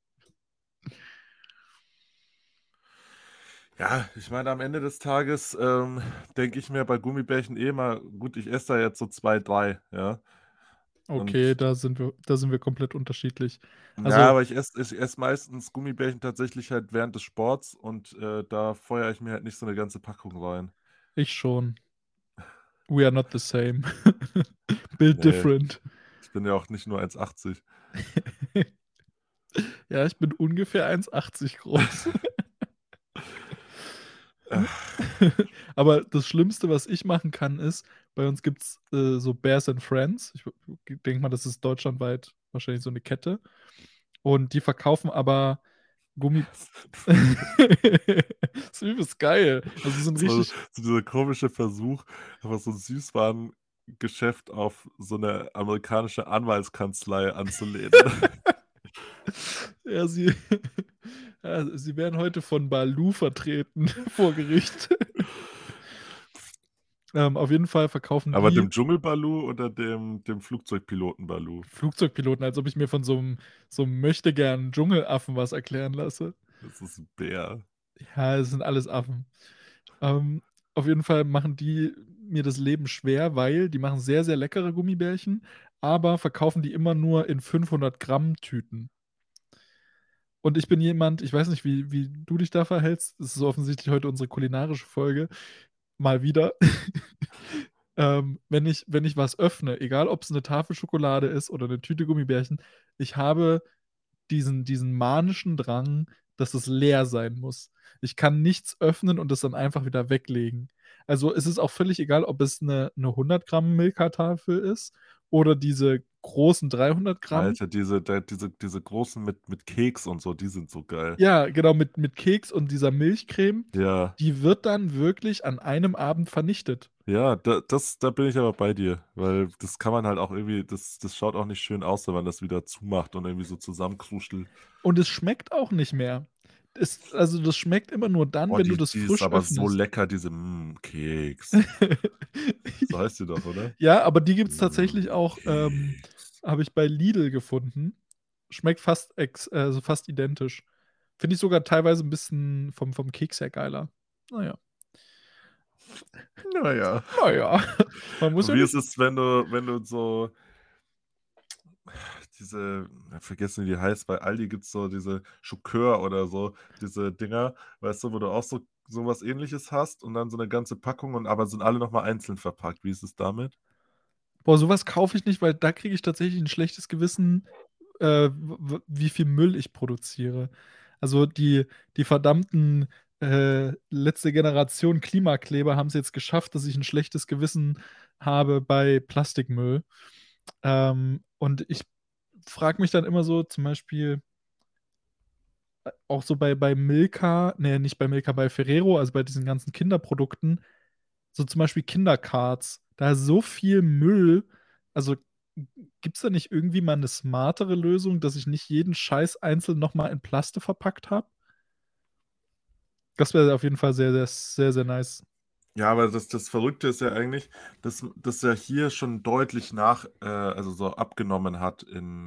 Ja, ich meine, am Ende des Tages denke ich mir bei Gummibärchen eh mal, gut, ich esse da jetzt so 2, 3, ja. Okay, Und da sind wir komplett unterschiedlich. ja, Also, aber ich ess meistens Gummibärchen tatsächlich halt während des Sports und da feuere ich mir halt nicht so eine ganze Packung rein. ich schon. We are not the same. Build Nee, different. ich bin ja auch nicht nur 1,80. Ja, ich bin ungefähr 1,80 groß. Aber das Schlimmste, was ich machen kann, ist, bei uns gibt es so Bears and Friends. Ich denke mal, das ist deutschlandweit wahrscheinlich so eine Kette. Und die verkaufen aber Gummi. Das ist übelst geil. Also sie sind So, richtig. so dieser komische Versuch, einfach so ein Süßwarengeschäft auf so eine amerikanische Anwaltskanzlei anzulehnen. Ja, ja, sie werden heute von Balu vertreten vor Gericht. Auf jeden Fall verkaufen Aber die dem Dschungelbalu oder dem Flugzeugpiloten-Balu? Flugzeugpiloten, als ob ich mir von so einem möchtegern Dschungelaffen was erklären lasse. Das ist ein Bär. Ja, es sind alles Affen. Ähm, auf jeden Fall machen die mir das Leben schwer, weil die machen sehr, sehr leckere Gummibärchen, aber verkaufen die immer nur in 500 Gramm Tüten. Und ich bin jemand, ich weiß nicht, wie du dich da verhältst. Das ist offensichtlich heute unsere kulinarische Folge. Mal wieder. Wenn ich was öffne, egal ob es eine Tafel Schokolade ist oder eine Tüte Gummibärchen, ich habe diesen manischen Drang, dass es leer sein muss. Ich kann nichts öffnen und es dann einfach wieder weglegen. Also es ist auch völlig egal, ob es eine 100 Gramm Milka-Tafel ist oder diese großen 300 Gramm. Alter, diese großen mit Keks und so, die sind so geil. Ja, genau, mit Keks und dieser Milchcreme, Ja, die wird dann wirklich an einem Abend vernichtet. ja, da bin ich aber bei dir, weil das kann man halt auch irgendwie, das schaut auch nicht schön aus, wenn man das wieder zumacht und irgendwie so zusammenkruschelt. Und es schmeckt auch nicht mehr. Also das schmeckt immer nur dann, Boah, wenn du die, das die ist frisch aber so öffnest. lecker, diese Keks. So heißt die doch, oder? Ja, aber die gibt es tatsächlich auch, Keks. habe ich bei Lidl gefunden. Schmeckt also fast identisch. Finde ich sogar teilweise ein bisschen vom Keks her geiler. Naja. Naja. Naja. Man muss Und ja wie nicht. ist es, wenn du so diese, vergessen wie die heißt, bei Aldi gibt es so diese Schokör oder so, diese Dinger, weißt du, wo du auch so was Ähnliches hast und dann so eine ganze Packung und aber sind alle nochmal einzeln verpackt. Wie ist es damit? Boah, sowas kaufe ich nicht, weil da kriege ich tatsächlich ein schlechtes Gewissen, wie viel Müll ich produziere. Also die verdammten letzte Generation Klimakleber haben es jetzt geschafft, dass ich ein schlechtes Gewissen habe bei Plastikmüll. Und ich frage mich dann immer so, zum Beispiel auch so bei Milka, nee, nicht bei Milka, bei Ferrero, also bei diesen ganzen Kinderprodukten, so zum Beispiel Kindercards, da ist so viel Müll. Also gibt es da nicht irgendwie mal eine smartere Lösung, dass ich nicht jeden Scheiß einzeln nochmal in Plaste verpackt habe? Das wäre auf jeden Fall sehr, sehr, sehr, sehr nice. Ja, aber das Verrückte ist ja eigentlich, dass er hier schon deutlich also so abgenommen hat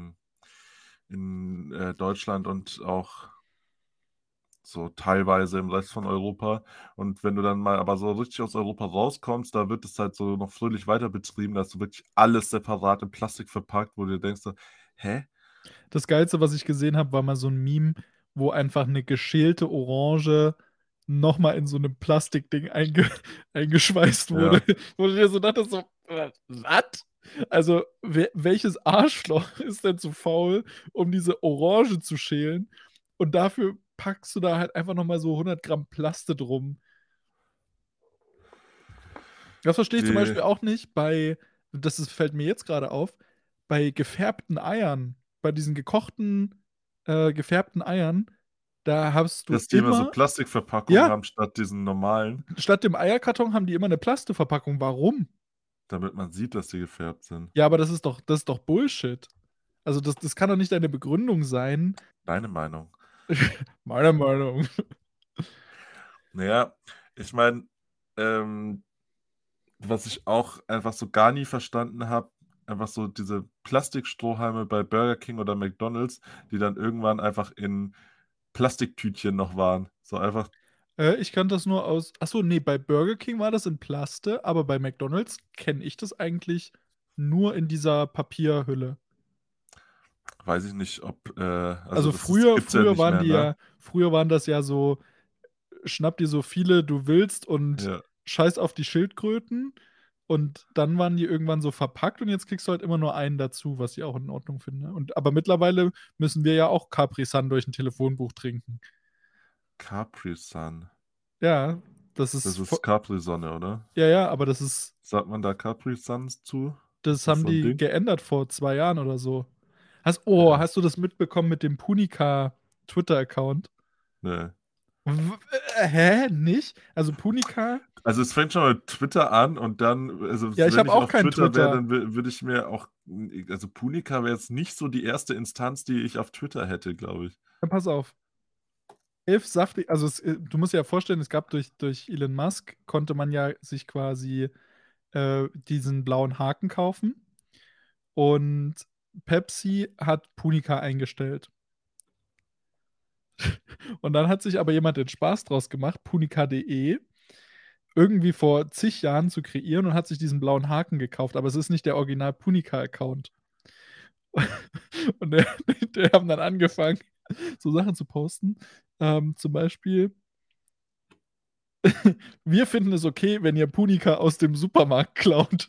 in Deutschland und auch so teilweise im Rest von Europa. Und wenn du dann mal aber so richtig aus Europa rauskommst, da wird es halt so noch fröhlich weiter betrieben, dass du wirklich alles separat in Plastik verpackt, wo du dir denkst so, hä? Das Geilste, was ich gesehen habe, war mal so ein Meme, wo einfach eine geschälte Orange nochmal in so einem Plastikding eingeschweißt wurde. Ja. Wo du dir so dachtest, so, was? Also, welches Arschloch ist denn zu faul, um diese Orange zu schälen? Und dafür packst du da halt einfach noch mal so 100 Gramm Plaste drum. Das verstehe ich zum Die, Beispiel auch nicht fällt mir jetzt gerade auf, bei gefärbten Eiern, bei diesen gekochten, gefärbten Eiern, da hast du dass die immer so immer Plastikverpackungen ja, haben statt diesen normalen, statt dem Eierkarton haben die immer 'ne Plasteverpackung. Warum? damit man sieht, dass die gefärbt sind. Ja, aber das ist doch Bullshit. Also, das kann doch nicht deine Begründung sein. Deine Meinung. Meiner Meinung. Naja, ich meine, ähm, was ich auch einfach so gar nie verstanden habe, einfach so diese Plastikstrohhalme bei Burger King oder McDonald's, die dann irgendwann einfach in Plastiktütchen noch waren. So einfach, Ich kannte das nur aus ach so, ne, bei Burger King war das in Plaste, aber bei McDonald's kenne ich das eigentlich nur in dieser Papierhülle. weiß ich nicht, ob, also Also, das ist, früher gibt's ja früher nicht waren mehr, die ne? ja früher waren das ja so, schnapp dir so viele du willst und Ja, scheiß auf die Schildkröten. Und dann waren die irgendwann so verpackt und jetzt kriegst du halt immer nur einen dazu, was ich auch in Ordnung finde. Aber mittlerweile müssen wir ja auch Capri Sun durch 'n Telefonbuch trinken. Capri Sun. Ja, das ist Das vo ist Capri-Sonne, oder? ja, ja, aber Sagt man da Capri Suns zu? das Ist das haben so ein die Ding? geändert vor 2 Jahren oder so. Ja, Hast du das mitbekommen mit dem Punika Twitter-Account? ne. Hä? Nicht? Also, Punika Also, es fängt schon mit Twitter an und dann, also, ja, ich wenn habe ich auch auf kein Twitter wäre, Twitter. dann würde ich mir auch, also, Punika wäre jetzt nicht so die erste Instanz, die ich auf Twitter hätte, glaube ich. Dann pass auf. 11 saftig also, du musst dir ja vorstellen, es gab durch Elon Musk konnte man ja sich quasi, diesen blauen Haken kaufen und Pepsi hat Punika eingestellt. Und dann hat sich aber jemand den Spaß draus gemacht, punika.de irgendwie vor zig Jahren zu kreieren und hat sich diesen blauen Haken gekauft, aber es ist nicht der Original Punika-Account. Und die haben dann angefangen, so Sachen zu posten. Zum Beispiel: „Wir finden es okay, wenn ihr Punika aus dem Supermarkt klaut.“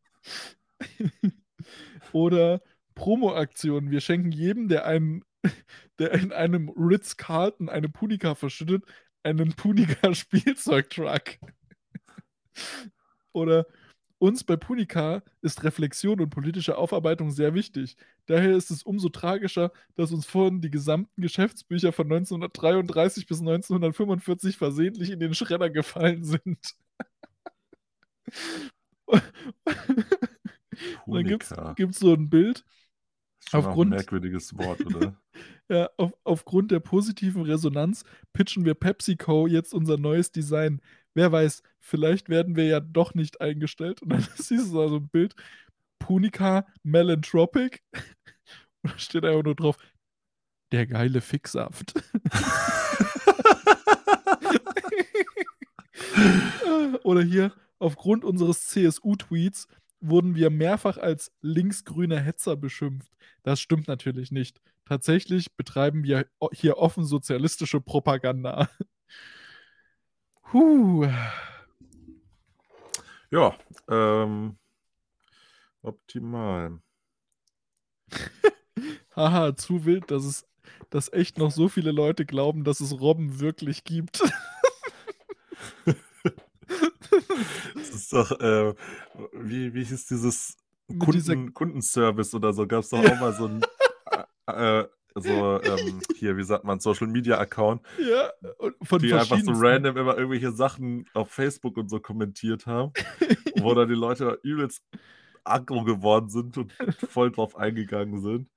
Oder Promoaktion: „Wir schenken jedem, der in einem Ritz-Carlton eine Punika verschüttet, einen Punika-Spielzeugtruck.“ Oder uns bei Punika ist Reflexion und politische Aufarbeitung sehr wichtig. Daher ist es umso tragischer, dass uns vorhin die gesamten Geschäftsbücher von 1933 bis 1945 versehentlich in den Schredder gefallen sind. Und dann Punika. gibt's so 'n Bild Ist schon auch 'n aufgrund merkwürdiges Wort, oder? ja, aufgrund der positiven Resonanz pitchen wir PepsiCo jetzt unser neues Design. Wer weiß, vielleicht werden wir ja doch nicht eingestellt. Und dann siehst du da so 'n Bild, Punika Melantropic und da steht einfach nur drauf: „Der geile Ficksaft.“ Oder hier: „Aufgrund unseres CSU-Tweets wurden wir mehrfach als linksgrüne Hetzer beschimpft.“ Das stimmt natürlich nicht. Tatsächlich betreiben wir hier offen sozialistische Propaganda. Huh. Ja, optimal. Haha, zu wild, dass echt noch so viele Leute glauben, dass es Robben wirklich gibt. Das ist doch, wie hieß dieses Mit dieser Kundenservice oder so? Gab's doch ja, auch mal so 'n, so, hier, wie sagt man, Social Media Account, ja, und von die einfach so verschiedensten. random immer irgendwelche Sachen auf Facebook und so kommentiert haben, wo dann die Leute übelst aggro geworden sind und voll drauf eingegangen sind.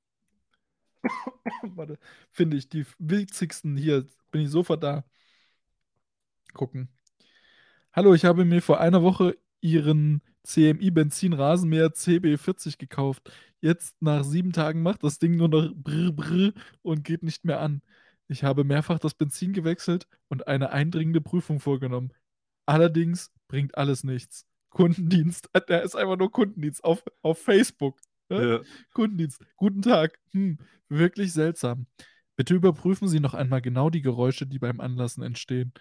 Warte, finde ich die witzigsten hier, bin ich sofort da. Gucken. Hallo, ich habe mir vor einer Woche Ihren CMI-Benzin-Rasenmäher CB40 gekauft. Jetzt nach 7 Tagen macht das Ding nur noch brr brr und geht nicht mehr an. Ich habe mehrfach das Benzin gewechselt und eine eindringende Prüfung vorgenommen. Allerdings bringt alles nichts. Kundendienst, der ist einfach nur Kundendienst auf Facebook, ne? Ja. Kundendienst: „Guten Tag. Wirklich seltsam. Bitte überprüfen Sie noch einmal genau die Geräusche, die beim Anlassen entstehen.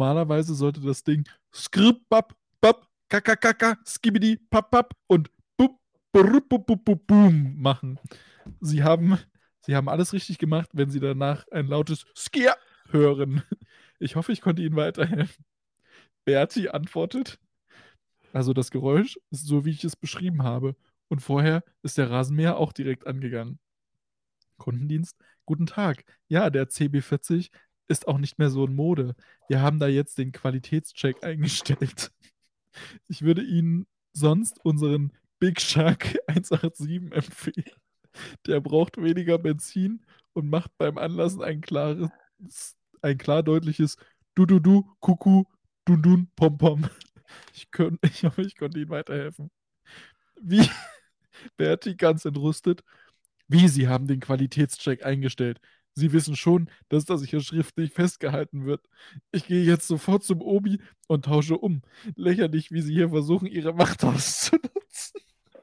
Normalerweise sollte das Ding skrip bap bap, kakakaka, skibidi, pap pap und Boom machen. Sie haben alles richtig gemacht, wenn Sie danach ein lautes Skier hören. Ich hoffe, ich konnte Ihnen weiterhelfen. Bertie antwortet, also das Geräusch ist so, wie ich es beschrieben habe. Und vorher ist der Rasenmäher auch direkt angegangen. Kundendienst, guten Tag. Ja, der CB40 ist auch nicht mehr so in Mode. Wir haben da jetzt den Qualitätscheck eingestellt. Ich würde Ihnen sonst unseren Big Shark 187 empfehlen. Der braucht weniger Benzin und macht beim Anlassen ein klar deutliches Du, Kuckuck, Dun, Pom, Pom. Ich hoffe, ich konnte Ihnen weiterhelfen. Wie? Bertie ganz entrüstet. Wie, Sie haben den Qualitätscheck eingestellt? Sie wissen schon, dass das hier schriftlich festgehalten wird. Ich gehe jetzt sofort zum Obi und tausche um. Lächerlich, wie Sie hier versuchen, Ihre Macht auszunutzen.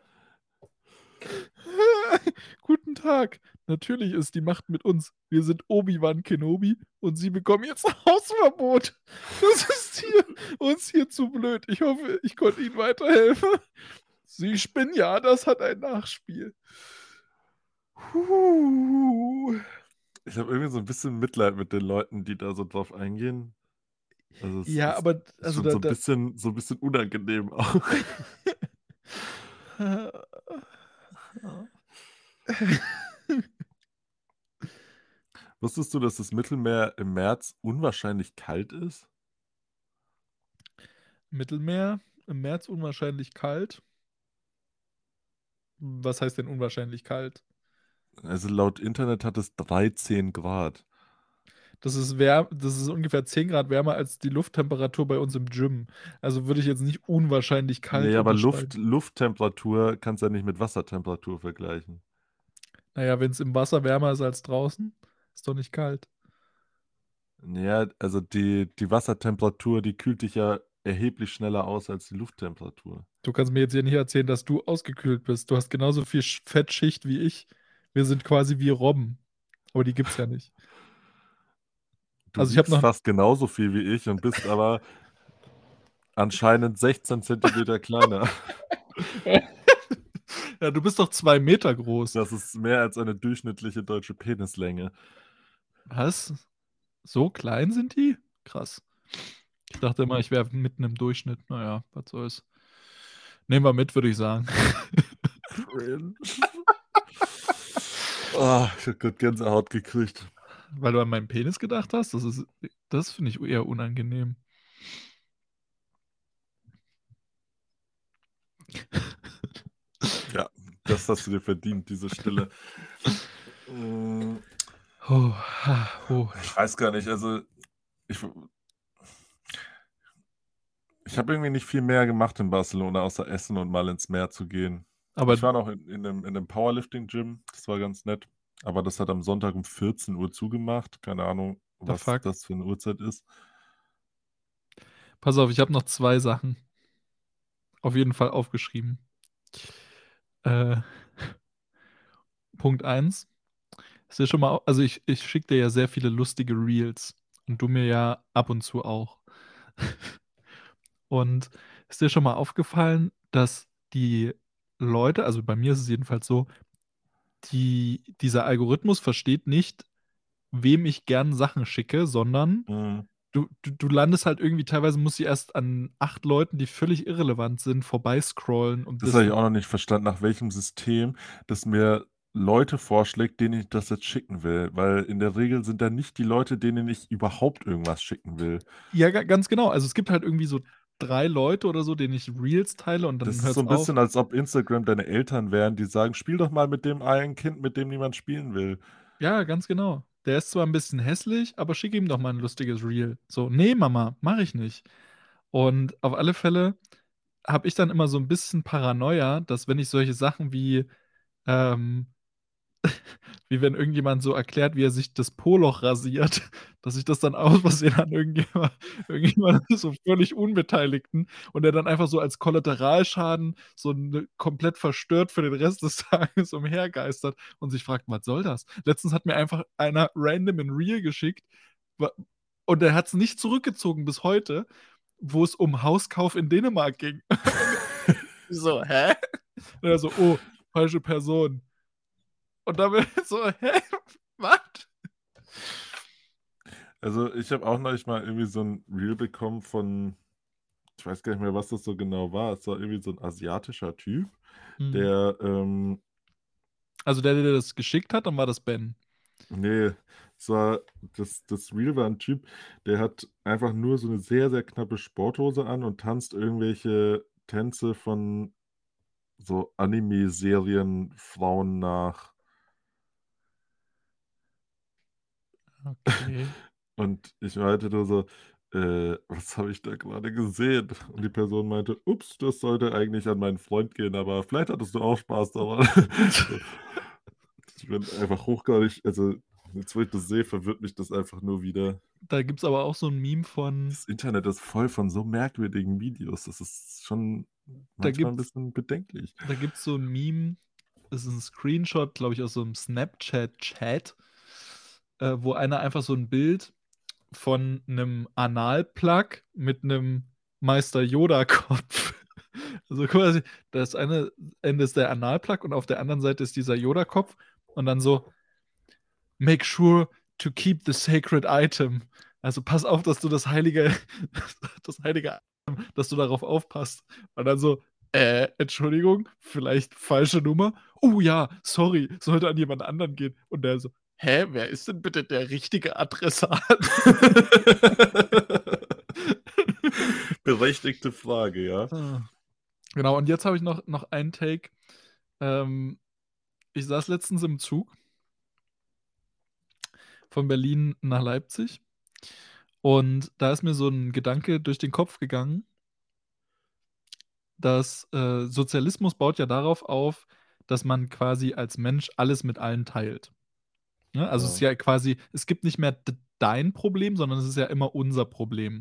Guten Tag. Natürlich ist die Macht mit uns. Wir sind Obi-Wan Kenobi und Sie bekommen jetzt Hausverbot. Das ist uns hier zu blöd. Ich hoffe, ich konnte Ihnen weiterhelfen. Sie spinnen ja, das hat ein Nachspiel. Ich habe irgendwie so ein bisschen Mitleid mit den Leuten, die da so drauf eingehen. Also es Ja, aber ist also schon so ein bisschen unangenehm auch. Wusstest du, dass das Mittelmeer im März unwahrscheinlich kalt ist? Mittelmeer, im März unwahrscheinlich kalt. Was heißt denn unwahrscheinlich kalt? Also laut Internet hat es 13 Grad. Das ist ungefähr 10 Grad wärmer als die Lufttemperatur bei uns im Gym. Also würde ich jetzt nicht unwahrscheinlich kalt Nee, aber unterschreiben. Lufttemperatur kannst du ja nicht mit Wassertemperatur vergleichen. Naja, wenn es im Wasser wärmer ist als draußen, ist doch nicht kalt. Ja, also die Wassertemperatur, die kühlt dich ja erheblich schneller aus als die Lufttemperatur. Du kannst mir jetzt hier nicht erzählen, dass du ausgekühlt bist. Du hast genauso viel Fettschicht wie ich. Wir sind quasi wie Robben. Aber die gibt's ja nicht. Du Also ich habe wiegst noch. fast genauso viel wie ich und bist aber anscheinend 16 Zentimeter kleiner. Ja, du bist doch 2 Meter groß. Das ist mehr als eine durchschnittliche deutsche Penislänge. Was? So klein sind die? Krass. Ich dachte immer, ich wäre mitten im Durchschnitt. Naja, was soll's. Nehmen wir mit, würde ich sagen. Cringe. Ich habe gerade Gänsehaut gekriegt. Weil du an meinen Penis gedacht hast? Das finde ich eher unangenehm. Ja, das hast du dir verdient, diese Stille. Oh, oh. Ich weiß gar nicht, also ich habe irgendwie nicht viel mehr gemacht in Barcelona, außer essen und mal ins Meer zu gehen. Aber Ich war noch in 'nem Powerlifting-Gym, das war ganz nett, aber das hat am Sonntag um 14 Uhr zugemacht. Keine Ahnung, the was fuck? das für 'ne Uhrzeit ist. Pass auf, ich habe noch 2 Sachen auf jeden Fall aufgeschrieben. Äh, Punkt 1. Ist dir schon mal, also ich schicke dir ja sehr viele lustige Reels und du mir ja ab und zu auch. Und ist dir schon mal aufgefallen, dass die Leute, also bei mir ist es jedenfalls so, dieser Algorithmus versteht nicht, wem ich gern Sachen schicke, sondern Mhm. du landest halt irgendwie, teilweise musst du erst an 8 Leuten, die völlig irrelevant sind, vorbeiscrollen und Das habe bis. ich auch noch nicht verstanden, nach welchem System das mir Leute vorschlägt, denen ich das jetzt schicken will, weil in der Regel sind da nicht die Leute, denen ich überhaupt irgendwas schicken will. Ja, ganz genau. Also es gibt halt irgendwie so 3 Leute oder so, denen ich Reels teile und Das dann ist so hört's 'n auf. bisschen, als ob Instagram deine Eltern wären, die sagen: „Spiel doch mal mit dem einen Kind, mit dem niemand spielen will.“ Ja, ganz genau. Der ist zwar ein bisschen hässlich, aber schick ihm doch mal ein lustiges Reel. So, nee, Mama, mache ich nicht. Und auf alle Fälle habe ich dann immer so ein bisschen Paranoia, dass wenn ich solche Sachen ähm, wie wenn irgendjemand so erklärt, wie er sich das Po-Loch rasiert, dass ich das dann aus Versehen an irgendjemand so völlig Unbeteiligten und der dann einfach so als Kollateralschaden so 'ne komplett verstört für den Rest des Tages umhergeistert und sich fragt: „Was soll das?“ Letztens hat mir einfach einer random 'n Reel geschickt, wa und der hat's nicht zurückgezogen bis heute, wo es um Hauskauf in Dänemark ging. Und ich so: „Hä?“ Und er so, oh, falsche Person. Und dann bin ich so, hä? Was? Also ich habe auch neulich mal irgendwie so ein Reel bekommen von, ich weiß gar nicht mehr, was das so genau war. Es war irgendwie so ein asiatischer Typ, Hm. der, Also der dir das geschickt hat, dann war das Ben. nee, es war, das Reel war ein Typ, der hat einfach nur so eine sehr, sehr knappe Sporthose an und tanzt irgendwelche Tänze von so Anime-Serien Frauen nach. Okay. Und ich meinte nur so, was habe ich da gerade gesehen? Und die Person meinte, ups, das sollte eigentlich an meinen Freund gehen, aber vielleicht hattest du auch Spaß daran. So, ich bin einfach hochgradig, also jetzt, wo ich das sehe, verwirrt mich das einfach nur wieder. Da gibt es aber auch so ein Meme von, Das Internet ist voll von so merkwürdigen Videos. Das ist schon da manchmal ein gibt's, bisschen bedenklich. da gibt's so ein Meme, das ist ein Screenshot, glaube ich, aus so einem Snapchat-Chat, wo einer einfach so ein Bild von einem Analplug mit einem Meister Yoda-Kopf. Also quasi, das eine Ende ist der Analplug und auf der anderen Seite ist dieser Yoda-Kopf und dann so, make sure to keep the sacred item. Also pass auf, dass du das heilige Item, dass du darauf aufpasst. Und dann so, Entschuldigung, vielleicht falsche Nummer. Oh ja, sorry, sollte an jemand anderen gehen. Und der so, hä, wer ist denn bitte der richtige Adressat? Berechtigte Frage, ja. Ah. Genau, und jetzt habe ich noch einen Take. Ähm, Ich saß letztens im Zug von Berlin nach Leipzig und da ist mir so ein Gedanke durch den Kopf gegangen, dass Sozialismus baut ja darauf auf, dass man quasi als Mensch alles mit allen teilt. Ne? Also es ist Ja. ja quasi, es gibt nicht mehr dein Problem, sondern es ist ja immer unser Problem.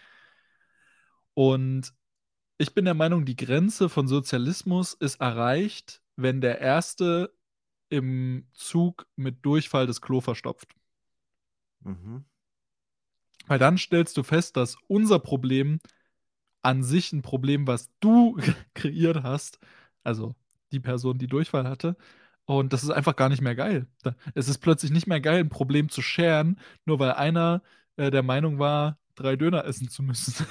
Und ich bin der Meinung, die Grenze von Sozialismus ist erreicht, wenn der Erste im Zug mit Durchfall das Klo verstopft. Mhm. Weil dann stellst du fest, dass unser Problem an sich ein Problem, was du kreiert hast, also die Person, die Durchfall hatte, und das ist einfach gar nicht mehr geil. Es ist plötzlich nicht mehr geil, ein Problem zu scheren, nur weil einer der Meinung war, 3 Döner essen zu müssen.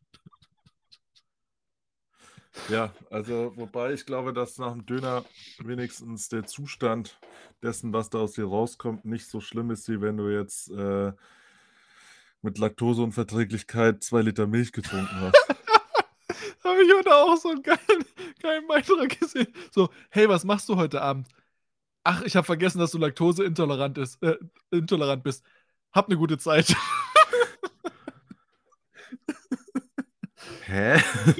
Ja, also wobei ich glaube, dass nach dem Döner wenigstens der Zustand dessen, was da aus dir rauskommt, nicht so schlimm ist, wie wenn du jetzt mit Laktoseunverträglichkeit 2 Liter Milch getrunken hast. Habe ich heute auch so einen geilen Beitrag gesehen. So, hey, was machst du heute Abend? Ach, ich habe vergessen, dass du intolerant bist. Hab eine gute Zeit. Hä?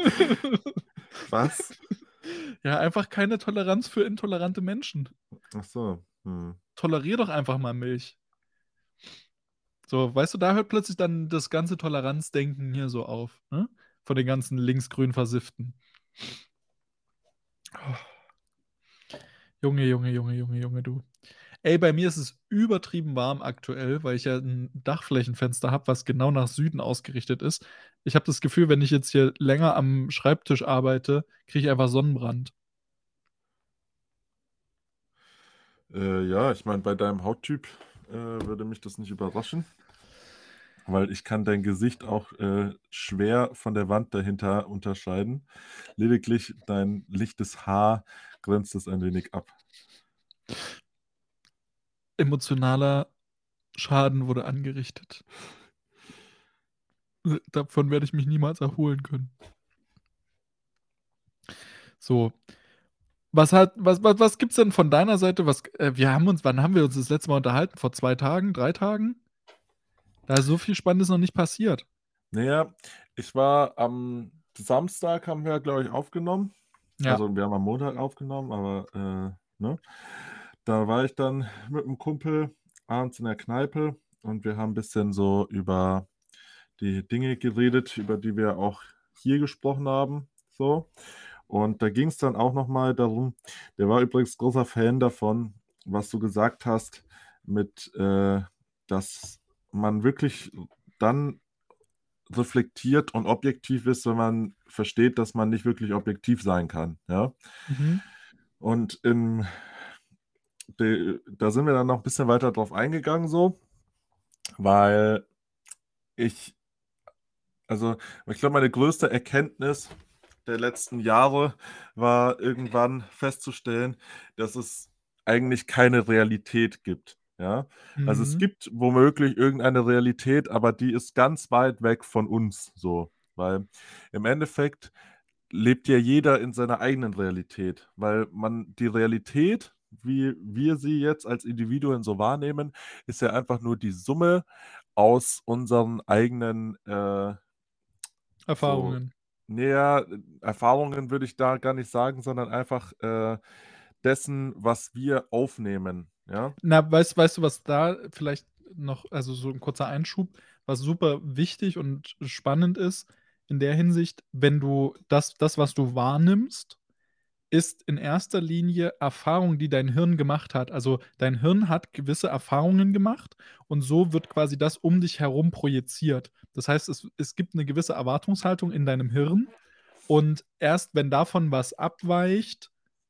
Was? Ja, einfach keine Toleranz für intolerante Menschen. Ach so. Hm. Tolerier doch einfach mal Milch. So, weißt du, da hört plötzlich dann das ganze Toleranzdenken hier so auf, ne? Von den ganzen linksgrün Versifften. Oh, Junge, Junge, Junge, Junge, Junge, du. Ey, bei mir ist es übertrieben warm aktuell, weil ich ja ein Dachflächenfenster habe, was genau nach Süden ausgerichtet ist. Ich habe das Gefühl, wenn ich jetzt hier länger am Schreibtisch arbeite, kriege ich einfach Sonnenbrand. Ja, ich meine, bei deinem Hauttyp würde mich das nicht überraschen, weil ich kann dein Gesicht auch schwer von der Wand dahinter unterscheiden. Lediglich dein lichtes Haar grenzt es ein wenig ab. Emotionaler Schaden wurde angerichtet. Davon werde ich mich niemals erholen können. So, was gibt's denn von deiner Seite? Wann haben wir uns das letzte Mal unterhalten? Vor 2 Tagen, 3 Tagen? Da ist so viel Spannendes noch nicht passiert. Naja, ich war am Samstag, haben wir, glaube ich, aufgenommen. Ja. Also wir haben am Montag aufgenommen, aber ne? Da war ich dann mit einem Kumpel abends in der Kneipe und wir haben ein bisschen so über die Dinge geredet, über die wir auch hier gesprochen haben. So. Und da ging es dann auch nochmal darum, der war übrigens großer Fan davon, was du gesagt hast, mit, dass man wirklich dann reflektiert und objektiv ist, wenn man versteht, dass man nicht wirklich objektiv sein kann. Ja? Mhm. Und da sind wir dann noch ein bisschen weiter drauf eingegangen, so, weil ich, also ich glaube, meine größte Erkenntnis der letzten Jahre war irgendwann festzustellen, dass es eigentlich keine Realität gibt. Ja? Also es Mhm. gibt womöglich irgendeine Realität, aber die ist ganz weit weg von uns so, weil im Endeffekt lebt ja jeder in seiner eigenen Realität, weil man die Realität, wie wir sie jetzt als Individuen so wahrnehmen, ist ja einfach nur die Summe aus unseren eigenen so Erfahrungen. näher Erfahrungen würde ich da gar nicht sagen, sondern einfach dessen, was wir aufnehmen. Ja, Na, weißt du, was da vielleicht noch, also so ein kurzer Einschub, was super wichtig und spannend ist in der Hinsicht, wenn du das, was du wahrnimmst, ist in erster Linie Erfahrung, die dein Hirn gemacht hat. Also dein Hirn hat gewisse Erfahrungen gemacht und so wird quasi das um dich herum projiziert. Das heißt, es gibt eine gewisse Erwartungshaltung in deinem Hirn und erst wenn davon was abweicht,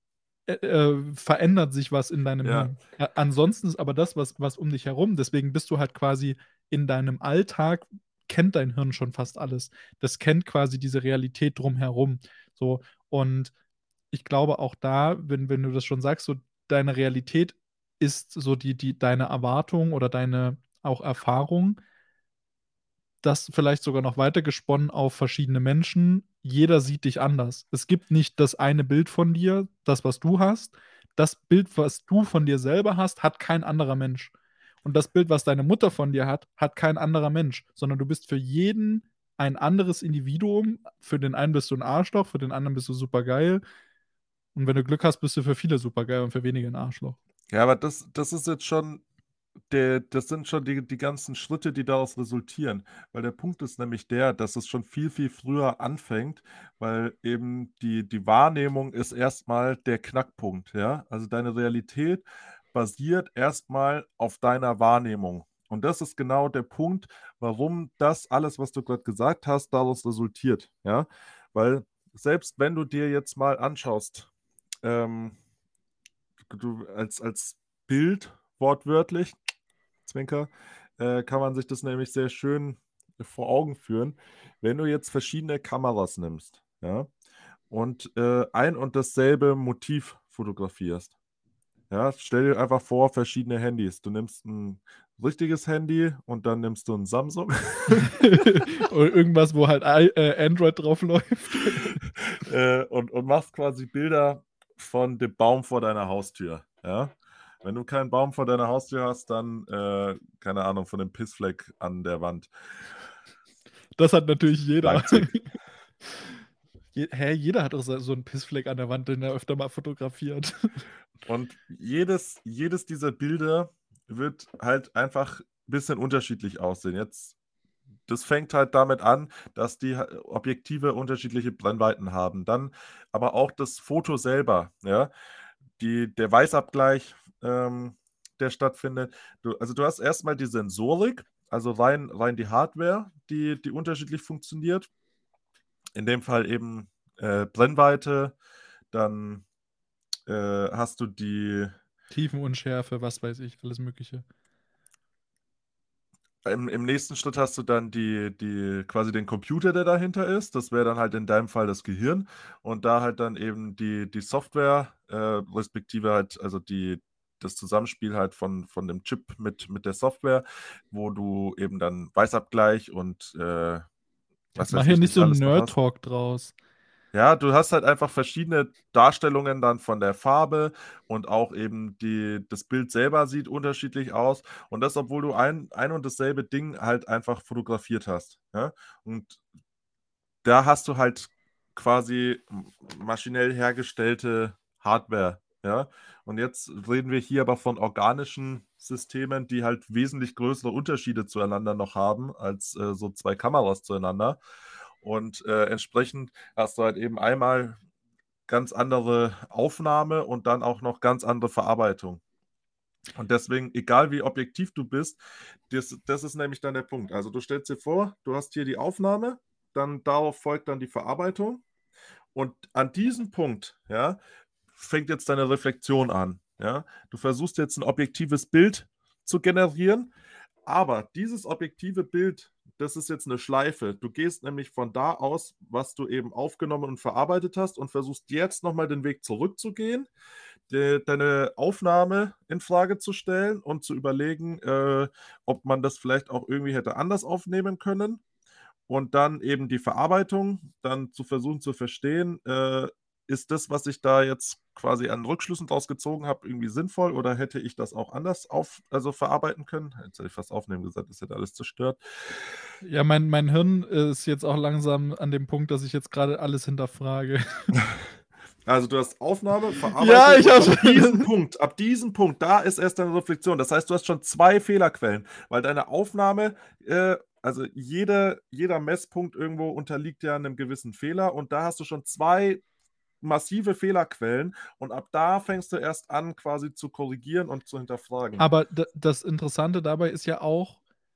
verändert sich was in deinem ja, Hirn. Ansonsten ist aber das, was um dich herum, deswegen bist du halt quasi in deinem Alltag, kennt dein Hirn schon fast alles. Das kennt quasi diese Realität drumherum. So, und ich glaube auch da, wenn du das schon sagst, so deine Realität ist so deine Erwartung oder deine auch Erfahrung, das vielleicht sogar noch weiter gesponnen auf verschiedene Menschen. Jeder sieht dich anders. Es gibt nicht das eine Bild von dir, das, was du hast. Das Bild, was du von dir selber hast, hat kein anderer Mensch. Und das Bild, was deine Mutter von dir hat, hat kein anderer Mensch, sondern du bist für jeden ein anderes Individuum. Für den einen bist du ein Arschloch, für den anderen bist du super geil. Und wenn du Glück hast, bist du für viele super geil und für wenige ein Arschloch. ja, aber das ist jetzt schon das sind schon die ganzen Schritte, die daraus resultieren. Weil der Punkt ist nämlich der, dass es schon viel, viel früher anfängt, weil eben die Wahrnehmung ist erstmal der Knackpunkt, ja. Also deine Realität basiert erstmal auf deiner Wahrnehmung. Und das ist genau der Punkt, warum das alles, was du gerade gesagt hast, daraus resultiert, ja. Weil selbst wenn du dir jetzt mal anschaust, ähm, du als Bild wortwörtlich, Zwinker, kann man sich das nämlich sehr schön vor Augen führen. Wenn du jetzt verschiedene Kameras nimmst, ja, und ein und dasselbe Motiv fotografierst, ja, stell dir einfach vor, verschiedene Handys. Du nimmst ein richtiges Handy und dann nimmst du ein Samsung. Oder irgendwas, wo halt Android drauf läuft. Und machst quasi Bilder von dem Baum vor deiner Haustür. Ja? Wenn du keinen Baum vor deiner Haustür hast, dann, keine Ahnung, von dem Pissfleck an der Wand. Das hat natürlich jeder. Leipzig. Jeder hat doch so einen Pissfleck an der Wand, den er öfter mal fotografiert. Und jedes dieser Bilder wird halt einfach ein bisschen unterschiedlich aussehen. Jetzt, das fängt halt damit an, dass die Objektive unterschiedliche Brennweiten haben. Dann aber auch das Foto selber, ja. Der Weißabgleich, der stattfindet. Also du hast erstmal die Sensorik, also rein die Hardware, die unterschiedlich funktioniert. In dem Fall eben Brennweite, dann hast du Tiefenunschärfe, was weiß ich, alles Mögliche. im nächsten Schritt hast du dann quasi den Computer, der dahinter ist. Das wäre dann halt in deinem Fall das Gehirn. Und da halt dann eben die Software, respektive halt, also das Zusammenspiel halt von dem Chip mit der Software, wo du eben dann Weißabgleich und was Mach weiß hier ich nicht nicht so einen alles noch hast. Nerd-Talk draus. Ja, du hast halt einfach verschiedene Darstellungen dann von der Farbe und auch eben das Bild selber sieht unterschiedlich aus. Und das, obwohl du ein und dasselbe Ding halt einfach fotografiert hast. Ja? Und da hast du halt quasi maschinell hergestellte Hardware. Ja? Und jetzt reden wir hier aber von organischen Systemen, die halt wesentlich größere Unterschiede zueinander noch haben, als so zwei Kameras zueinander. Und entsprechend hast du halt eben einmal ganz andere Aufnahme und dann auch noch ganz andere Verarbeitung. Und deswegen, egal wie objektiv du bist, das ist nämlich dann der Punkt. Also du stellst dir vor, du hast hier die Aufnahme, dann darauf folgt dann die Verarbeitung und an diesem Punkt, ja, fängt jetzt deine Reflexion an, ja. Du versuchst jetzt ein objektives Bild zu generieren, aber dieses objektive Bild, das ist jetzt eine Schleife. Du gehst nämlich von da aus, was du eben aufgenommen und verarbeitet hast und versuchst jetzt noch mal den Weg zurückzugehen, deine Aufnahme in Frage zu stellen und zu überlegen, ob man das vielleicht auch irgendwie hätte anders aufnehmen können. Und dann eben die Verarbeitung, dann zu versuchen zu verstehen, ist das, was ich da jetzt quasi an Rückschlüssen draus gezogen habe, irgendwie sinnvoll oder hätte ich das auch anders verarbeiten können? Jetzt hätte ich fast aufnehmen gesagt, das hätte alles zerstört. Ja, mein Hirn ist jetzt auch langsam an dem Punkt, dass ich jetzt gerade alles hinterfrage. Also du hast Aufnahme, Ja, Verarbeitung ich und habe ab diesem Punkt, da ist erst deine Reflexion. Das heißt, du hast schon 2 Fehlerquellen, weil deine Aufnahme, also jeder Messpunkt irgendwo unterliegt ja einem gewissen Fehler und da hast du schon 2 massive Fehlerquellen und ab da fängst du erst an, quasi zu korrigieren und zu hinterfragen. Aber das Interessante dabei ist ja auch,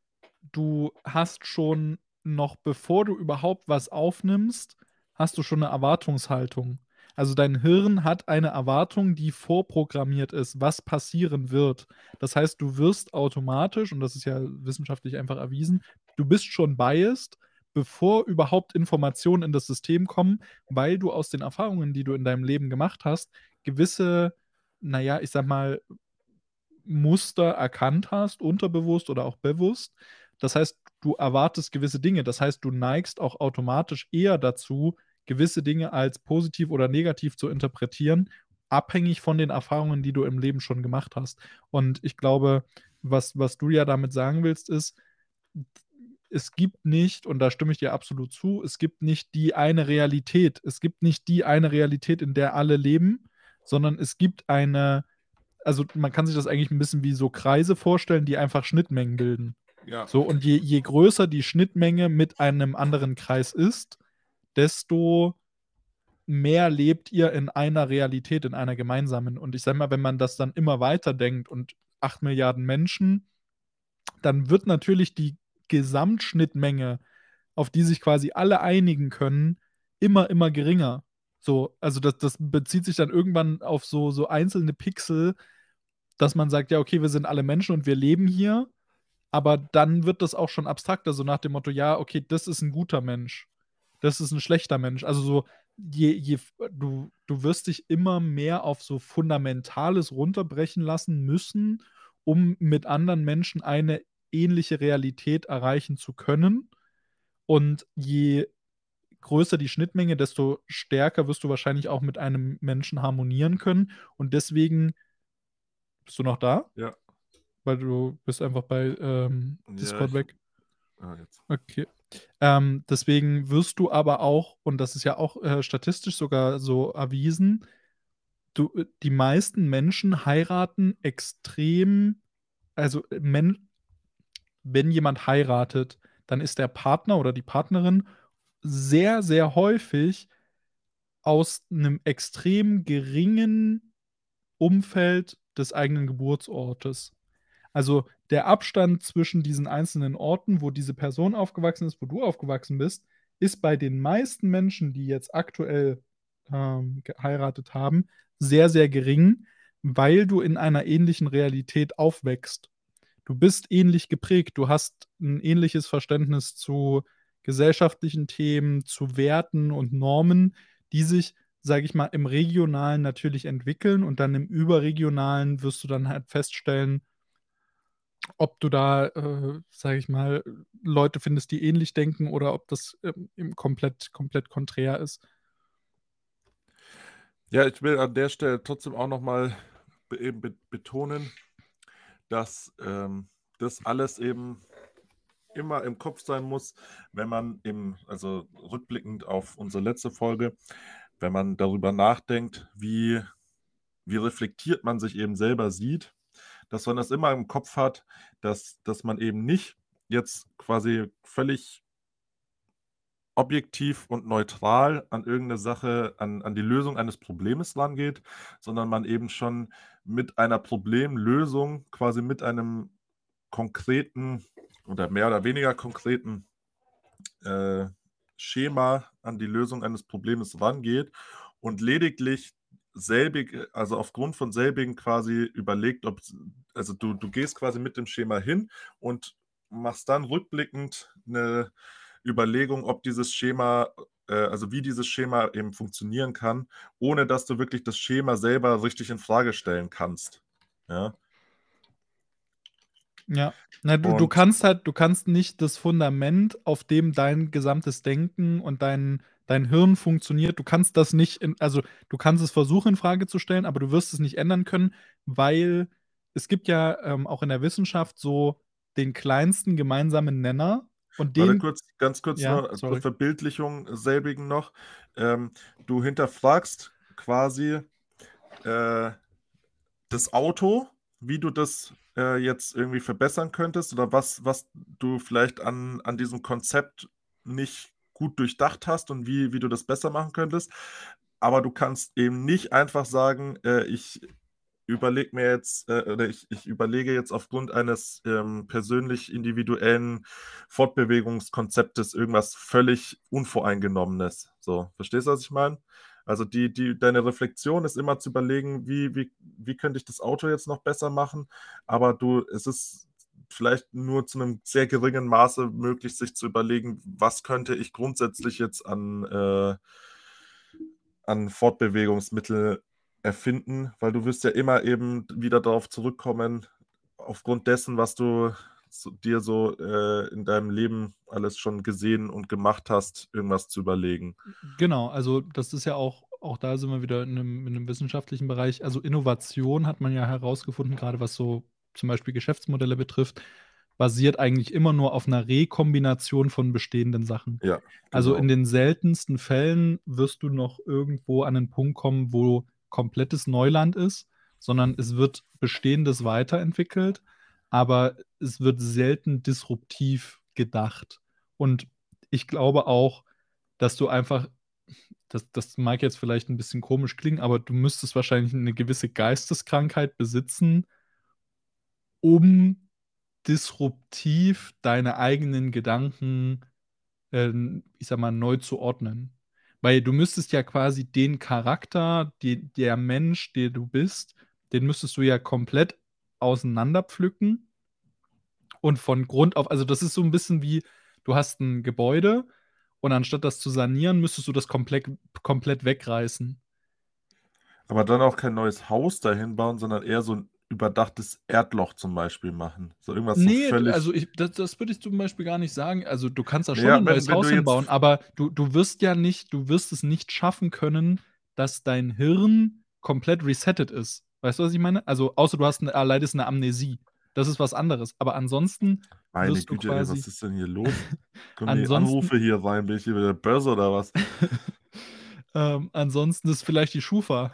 du hast schon noch bevor du überhaupt was aufnimmst, hast du schon 'ne Erwartungshaltung. Also, dein Hirn hat eine Erwartung, die vorprogrammiert ist, was passieren wird. Das heißt, du wirst automatisch, und das ist ja wissenschaftlich einfach erwiesen, du bist schon biased, bevor überhaupt Informationen in das System kommen, weil du aus den Erfahrungen, die du in deinem Leben gemacht hast, gewisse, na ja, ich sage mal, Muster erkannt hast, unterbewusst oder auch bewusst. Das heißt, du erwartest gewisse Dinge. Das heißt, du neigst auch automatisch eher dazu, gewisse Dinge als positiv oder negativ zu interpretieren, abhängig von den Erfahrungen, die du im Leben schon gemacht hast. Und ich glaube, was du ja damit sagen willst, ist, es gibt nicht, und da stimme ich dir absolut zu, es gibt nicht die eine Realität. Es gibt nicht die eine Realität, in der alle leben, sondern es gibt eine, also man kann sich das eigentlich ein bisschen wie so Kreise vorstellen, die einfach Schnittmengen bilden. Ja. So, und je größer die Schnittmenge mit einem anderen Kreis ist, desto mehr lebt ihr in einer Realität, in einer gemeinsamen. Und ich sage mal, wenn man das dann immer weiter denkt und 8 Milliarden Menschen, dann wird natürlich die Gesamtschnittmenge, auf die sich quasi alle einigen können, immer geringer. So, also das bezieht sich dann irgendwann auf so einzelne Pixel, dass man sagt: „Ja, okay, wir sind alle Menschen und wir leben hier“, aber dann wird das auch schon abstrakter, so nach dem Motto: „Ja, okay, das ist 'n guter Mensch. Das ist 'n schlechter Mensch.“ Also, so je f du wirst dich immer mehr auf so Fundamentales runterbrechen lassen müssen, um mit anderen Menschen eine ähnliche Realität erreichen zu können. Und je größer die Schnittmenge, desto stärker wirst du wahrscheinlich auch mit einem Menschen harmonieren können. Und deswegen bist du noch da? Ja. Weil du bist einfach bei, Ja, Discord weg. jetzt. Okay. Deswegen wirst du aber auch, und das ist ja auch, statistisch sogar so erwiesen, die meisten Menschen heiraten extrem, also, wenn jemand heiratet, dann ist der Partner oder die Partnerin sehr, sehr häufig aus 'nem extrem geringen Umfeld des eigenen Geburtsortes. Also, der Abstand zwischen diesen einzelnen Orten, wo diese Person aufgewachsen ist, wo du aufgewachsen bist, ist bei den meisten Menschen, die jetzt aktuell, geheiratet haben, sehr, sehr gering, weil du in einer ähnlichen Realität aufwächst. Du bist ähnlich geprägt. Du hast 'n ähnliches Verständnis zu gesellschaftlichen Themen, zu Werten und Normen, die sich, sage ich mal, im Regionalen natürlich entwickeln, und dann im Überregionalen wirst du dann halt feststellen, ob du da, sage ich mal, Leute findest, die ähnlich denken, oder ob das, eben komplett konträr ist. Ja, ich will an der Stelle trotzdem auch noch mal betonen, dass, das alles eben immer im Kopf sein muss, wenn man also rückblickend auf unsere letzte Folge, wenn man darüber nachdenkt, wie reflektiert man sich eben selber sieht, dass man das immer im Kopf hat, dass man eben nicht jetzt quasi völlig objektiv und neutral an irgendeine Sache, an die Lösung eines Problems rangeht, sondern man eben schon mit einer Problemlösung, quasi mit einem konkreten oder mehr oder weniger konkreten Schema an die Lösung eines Problems rangeht und lediglich also aufgrund von selbigen quasi überlegt, also du gehst quasi mit dem Schema hin und machst dann rückblickend eine Überlegung, ob dieses Schema, also wie dieses Schema eben funktionieren kann, ohne dass du wirklich das Schema selber richtig in Frage stellen kannst. Ja. Ja. Na, du Und kannst nicht das Fundament, auf dem dein gesamtes Denken und dein Hirn funktioniert, du kannst das nicht also du kannst es versuchen in Frage zu stellen, aber du wirst es nicht ändern können, weil es gibt ja auch in der Wissenschaft so den kleinsten gemeinsamen Nenner und warte den, kurz, ganz kurz ja, nur zur sorry. Verbildlichung selbigen noch. Du hinterfragst quasi das Auto, wie du das jetzt irgendwie verbessern könntest oder was du vielleicht an diesem Konzept nicht gut durchdacht hast und wie du das besser machen könntest. Aber du kannst eben nicht einfach sagen, ich überlege mir jetzt oder ich überlege jetzt aufgrund eines persönlich individuellen Fortbewegungskonzeptes irgendwas völlig Unvoreingenommenes. So, verstehst du, was ich meine? Also deine Reflexion ist immer zu überlegen, wie könnte ich das Auto jetzt noch besser machen, aber es ist vielleicht nur zu einem sehr geringen Maße möglich, sich zu überlegen, was könnte ich grundsätzlich jetzt an Fortbewegungsmittel erfinden, weil du wirst ja immer eben wieder darauf zurückkommen, aufgrund dessen, was du dir so in deinem Leben alles schon gesehen und gemacht hast, irgendwas zu überlegen. Genau, also das ist ja auch da sind wir wieder in einem wissenschaftlichen Bereich. Also Innovation hat man ja herausgefunden, gerade was so zum Beispiel Geschäftsmodelle betrifft, basiert eigentlich immer nur auf einer Rekombination von bestehenden Sachen. Ja, Also in genau. den seltensten Fällen wirst du noch irgendwo an einen Punkt kommen, wo komplettes Neuland ist, sondern es wird Bestehendes weiterentwickelt, aber es wird selten disruptiv gedacht. Und ich glaube auch, dass du einfach, das mag jetzt vielleicht ein bisschen komisch klingen, aber du müsstest wahrscheinlich eine gewisse Geisteskrankheit besitzen, um disruptiv deine eigenen Gedanken, ich sag mal, neu zu ordnen. Weil du müsstest ja quasi den Charakter, der Mensch, der du bist, den müsstest du ja komplett auseinanderpflücken und von Grund auf, also das ist so ein bisschen wie, du hast ein Gebäude und anstatt das zu sanieren, müsstest du das komplett wegreißen. Aber dann auch kein neues Haus dahin bauen, sondern eher so ein überdachtes Erdloch zum Beispiel machen. So irgendwas so Nee, also völlig. das würde ich zum Beispiel gar nicht sagen. Also du kannst da schon Naja, ein neues wenn du Haus jetzt. hinbauen, aber du wirst es nicht schaffen können, dass dein Hirn komplett resettet ist. Weißt du, was ich meine? Also außer du leidest eine Amnesie. Das ist was anderes. Aber ansonsten Meine wirst du Güte, ey, quasi, was ist denn hier los? Kommen die ansonsten, Anrufe hier rein? Bin ich hier bei der Börse oder was? ansonsten ist vielleicht die Schufa.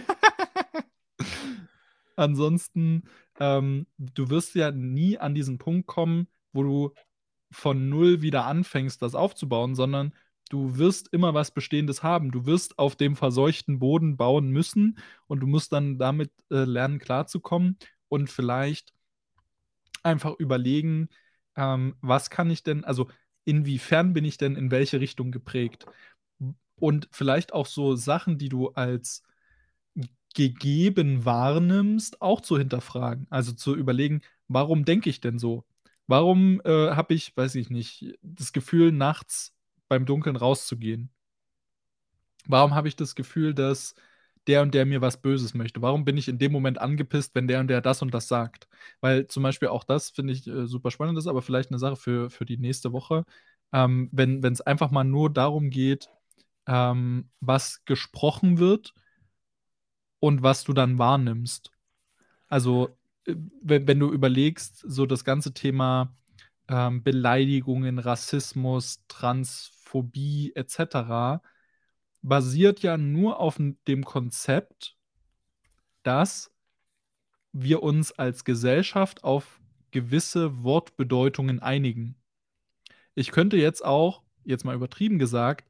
Ansonsten, du wirst ja nie an diesen Punkt kommen, wo du von null wieder anfängst, das aufzubauen, sondern du wirst immer was Bestehendes haben. Du wirst auf dem verseuchten Boden bauen müssen und du musst dann damit lernen, klarzukommen und vielleicht einfach überlegen, was kann ich denn, also inwiefern bin ich denn in welche Richtung geprägt? Und vielleicht auch so Sachen, die du als gegeben wahrnimmst, auch zu hinterfragen. Also zu überlegen, warum denke ich denn so? Warum habe ich, weiß ich nicht, das Gefühl, nachts beim Dunkeln rauszugehen? Warum habe ich das Gefühl, dass der und der mir was Böses möchte? Warum bin ich in dem Moment angepisst, wenn der und der das und das sagt? Weil zum Beispiel auch das finde ich super spannend ist, aber vielleicht eine Sache für die nächste Woche. Wenn es einfach mal nur darum geht, was gesprochen wird und was du dann wahrnimmst. Also, wenn du überlegst, so das ganze Thema Beleidigungen, Rassismus, Transphobie etc. basiert ja nur auf dem Konzept, dass wir uns als Gesellschaft auf gewisse Wortbedeutungen einigen. Ich könnte jetzt auch, jetzt mal übertrieben gesagt,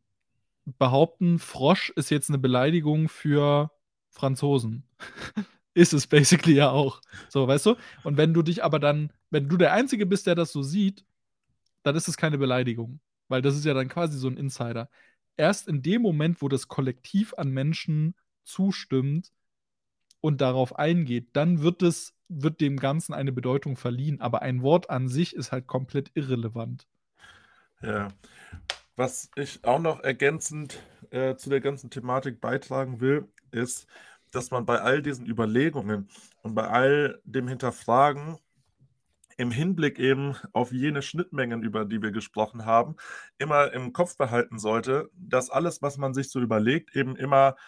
behaupten, Frosch ist jetzt eine Beleidigung für Franzosen. Ist es basically ja auch. So, weißt du? Und wenn du dich aber dann, wenn du der Einzige bist, der das so sieht, dann ist es keine Beleidigung. Weil das ist ja dann quasi so ein Insider. Erst in dem Moment, wo das Kollektiv an Menschen zustimmt und darauf eingeht, dann wird dem Ganzen eine Bedeutung verliehen. Aber ein Wort an sich ist halt komplett irrelevant. Ja. Was ich auch noch ergänzend zu der ganzen Thematik beitragen will, ist, dass man bei all diesen Überlegungen und bei all dem Hinterfragen im Hinblick eben auf jene Schnittmengen, über die wir gesprochen haben, immer im Kopf behalten sollte, dass alles, was man sich so überlegt, eben immer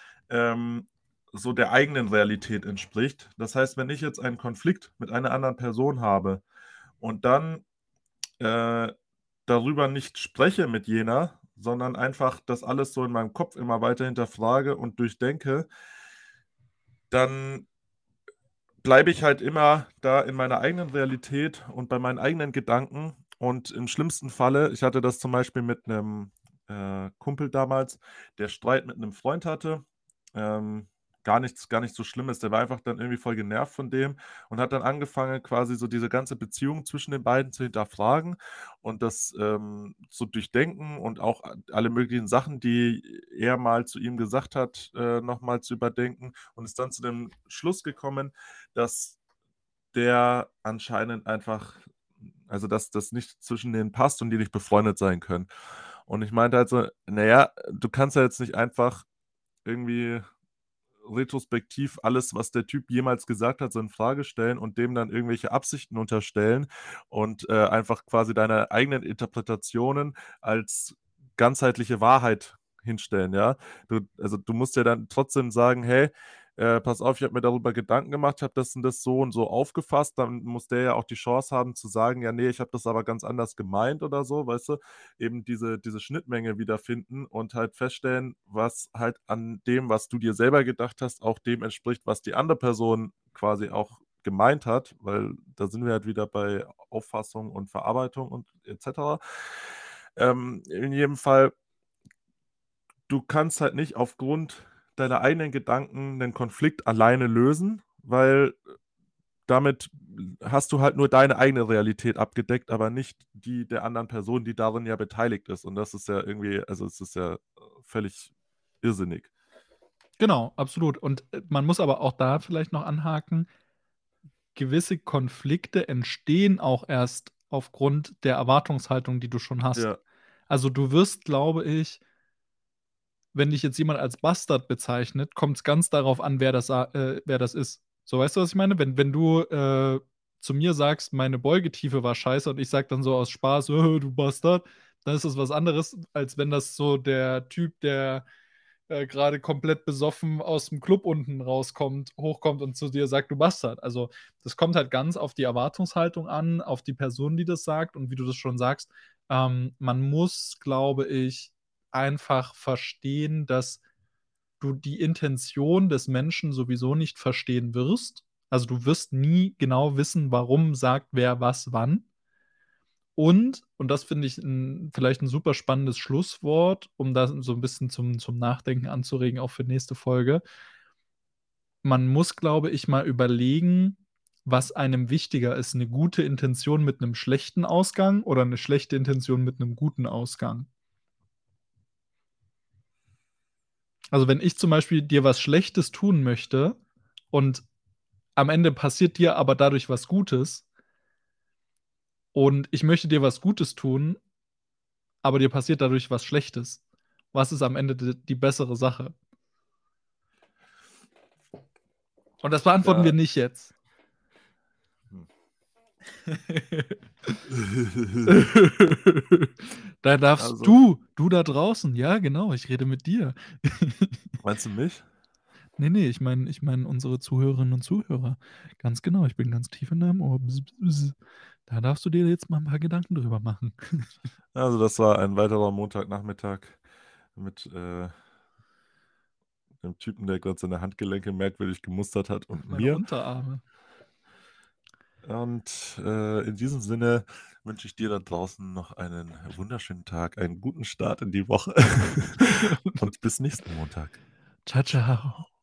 so der eigenen Realität entspricht. Das heißt, wenn ich jetzt einen Konflikt mit einer anderen Person habe und dann darüber nicht spreche mit jener, sondern einfach das alles so in meinem Kopf immer weiter hinterfrage und durchdenke, dann bleibe ich halt immer da in meiner eigenen Realität und bei meinen eigenen Gedanken. Und im schlimmsten Falle, ich hatte das zum Beispiel mit einem Kumpel damals, der Streit mit einem Freund hatte. Gar nicht so Schlimmes. Der war einfach dann irgendwie voll genervt von dem und hat dann angefangen, quasi so diese ganze Beziehung zwischen den beiden zu hinterfragen und das zu durchdenken und auch alle möglichen Sachen, die er mal zu ihm gesagt hat, nochmal zu überdenken und ist dann zu dem Schluss gekommen, dass der anscheinend einfach, also dass das nicht zwischen denen passt und die nicht befreundet sein können. Und ich meinte halt so, naja, du kannst ja jetzt nicht einfach irgendwie retrospektiv alles, was der Typ jemals gesagt hat, so in Frage stellen und dem dann irgendwelche Absichten unterstellen und einfach quasi deine eigenen Interpretationen als ganzheitliche Wahrheit hinstellen, ja. Also du musst ja dann trotzdem sagen, hey, pass auf, ich habe mir darüber Gedanken gemacht, habe das und das so und so aufgefasst, dann muss der ja auch die Chance haben zu sagen, ja, nee, ich habe das aber ganz anders gemeint oder so, weißt du, eben diese Schnittmenge wiederfinden und halt feststellen, was halt an dem, was du dir selber gedacht hast, auch dem entspricht, was die andere Person quasi auch gemeint hat, weil da sind wir halt wieder bei Auffassung und Verarbeitung und etc. In jedem Fall, du kannst halt nicht aufgrund deiner eigenen Gedanken einen Konflikt alleine lösen, weil damit hast du halt nur deine eigene Realität abgedeckt, aber nicht die der anderen Person, die darin ja beteiligt ist. Und das ist ja irgendwie, also es ist ja völlig irrsinnig. Genau, absolut. Und man muss aber auch da vielleicht noch anhaken, gewisse Konflikte entstehen auch erst aufgrund der Erwartungshaltung, die du schon hast. Ja, Also du wirst, glaube ich, wenn dich jetzt jemand als Bastard bezeichnet, kommt es ganz darauf an, wer das ist. So, weißt du, was ich meine? Wenn du zu mir sagst, meine Beugetiefe war scheiße und ich sag dann so aus Spaß, du Bastard, dann ist das was anderes, als wenn das so der Typ, der gerade komplett besoffen aus dem Club unten rauskommt, hochkommt und zu dir sagt, du Bastard. Also das kommt halt ganz auf die Erwartungshaltung an, auf die Person, die das sagt und wie du das schon sagst. Man muss, glaube ich, einfach verstehen, dass du die Intention des Menschen sowieso nicht verstehen wirst. Also du wirst nie genau wissen, warum sagt wer was wann. Und das finde ich vielleicht ein super spannendes Schlusswort, um da so ein bisschen zum Nachdenken anzuregen, auch für nächste Folge. Man muss, glaube ich, mal überlegen, was einem wichtiger ist, eine gute Intention mit einem schlechten Ausgang oder eine schlechte Intention mit einem guten Ausgang. Also wenn ich zum Beispiel dir was Schlechtes tun möchte und am Ende passiert dir aber dadurch was Gutes und ich möchte dir was Gutes tun, aber dir passiert dadurch was Schlechtes. Was ist am Ende die bessere Sache? Und das beantworten wir ja. nicht jetzt. Da darfst Also, du da draußen, ja, genau, ich rede mit dir. meinst du mich? Nee, ich mein unsere Zuhörerinnen und Zuhörer. Ganz genau, ich bin ganz tief in deinem Ohr. Bzz, bzz. Da darfst du dir jetzt mal ein paar Gedanken drüber machen. Also, das war ein weiterer Montagnachmittag mit einem Typen, der gerade seine Handgelenke merkwürdig gemustert hat und Meine mir. Unterarme. Und in diesem Sinne wünsche ich dir da draußen noch einen wunderschönen Tag, einen guten Start in die Woche und bis nächsten Montag. Ciao, ciao.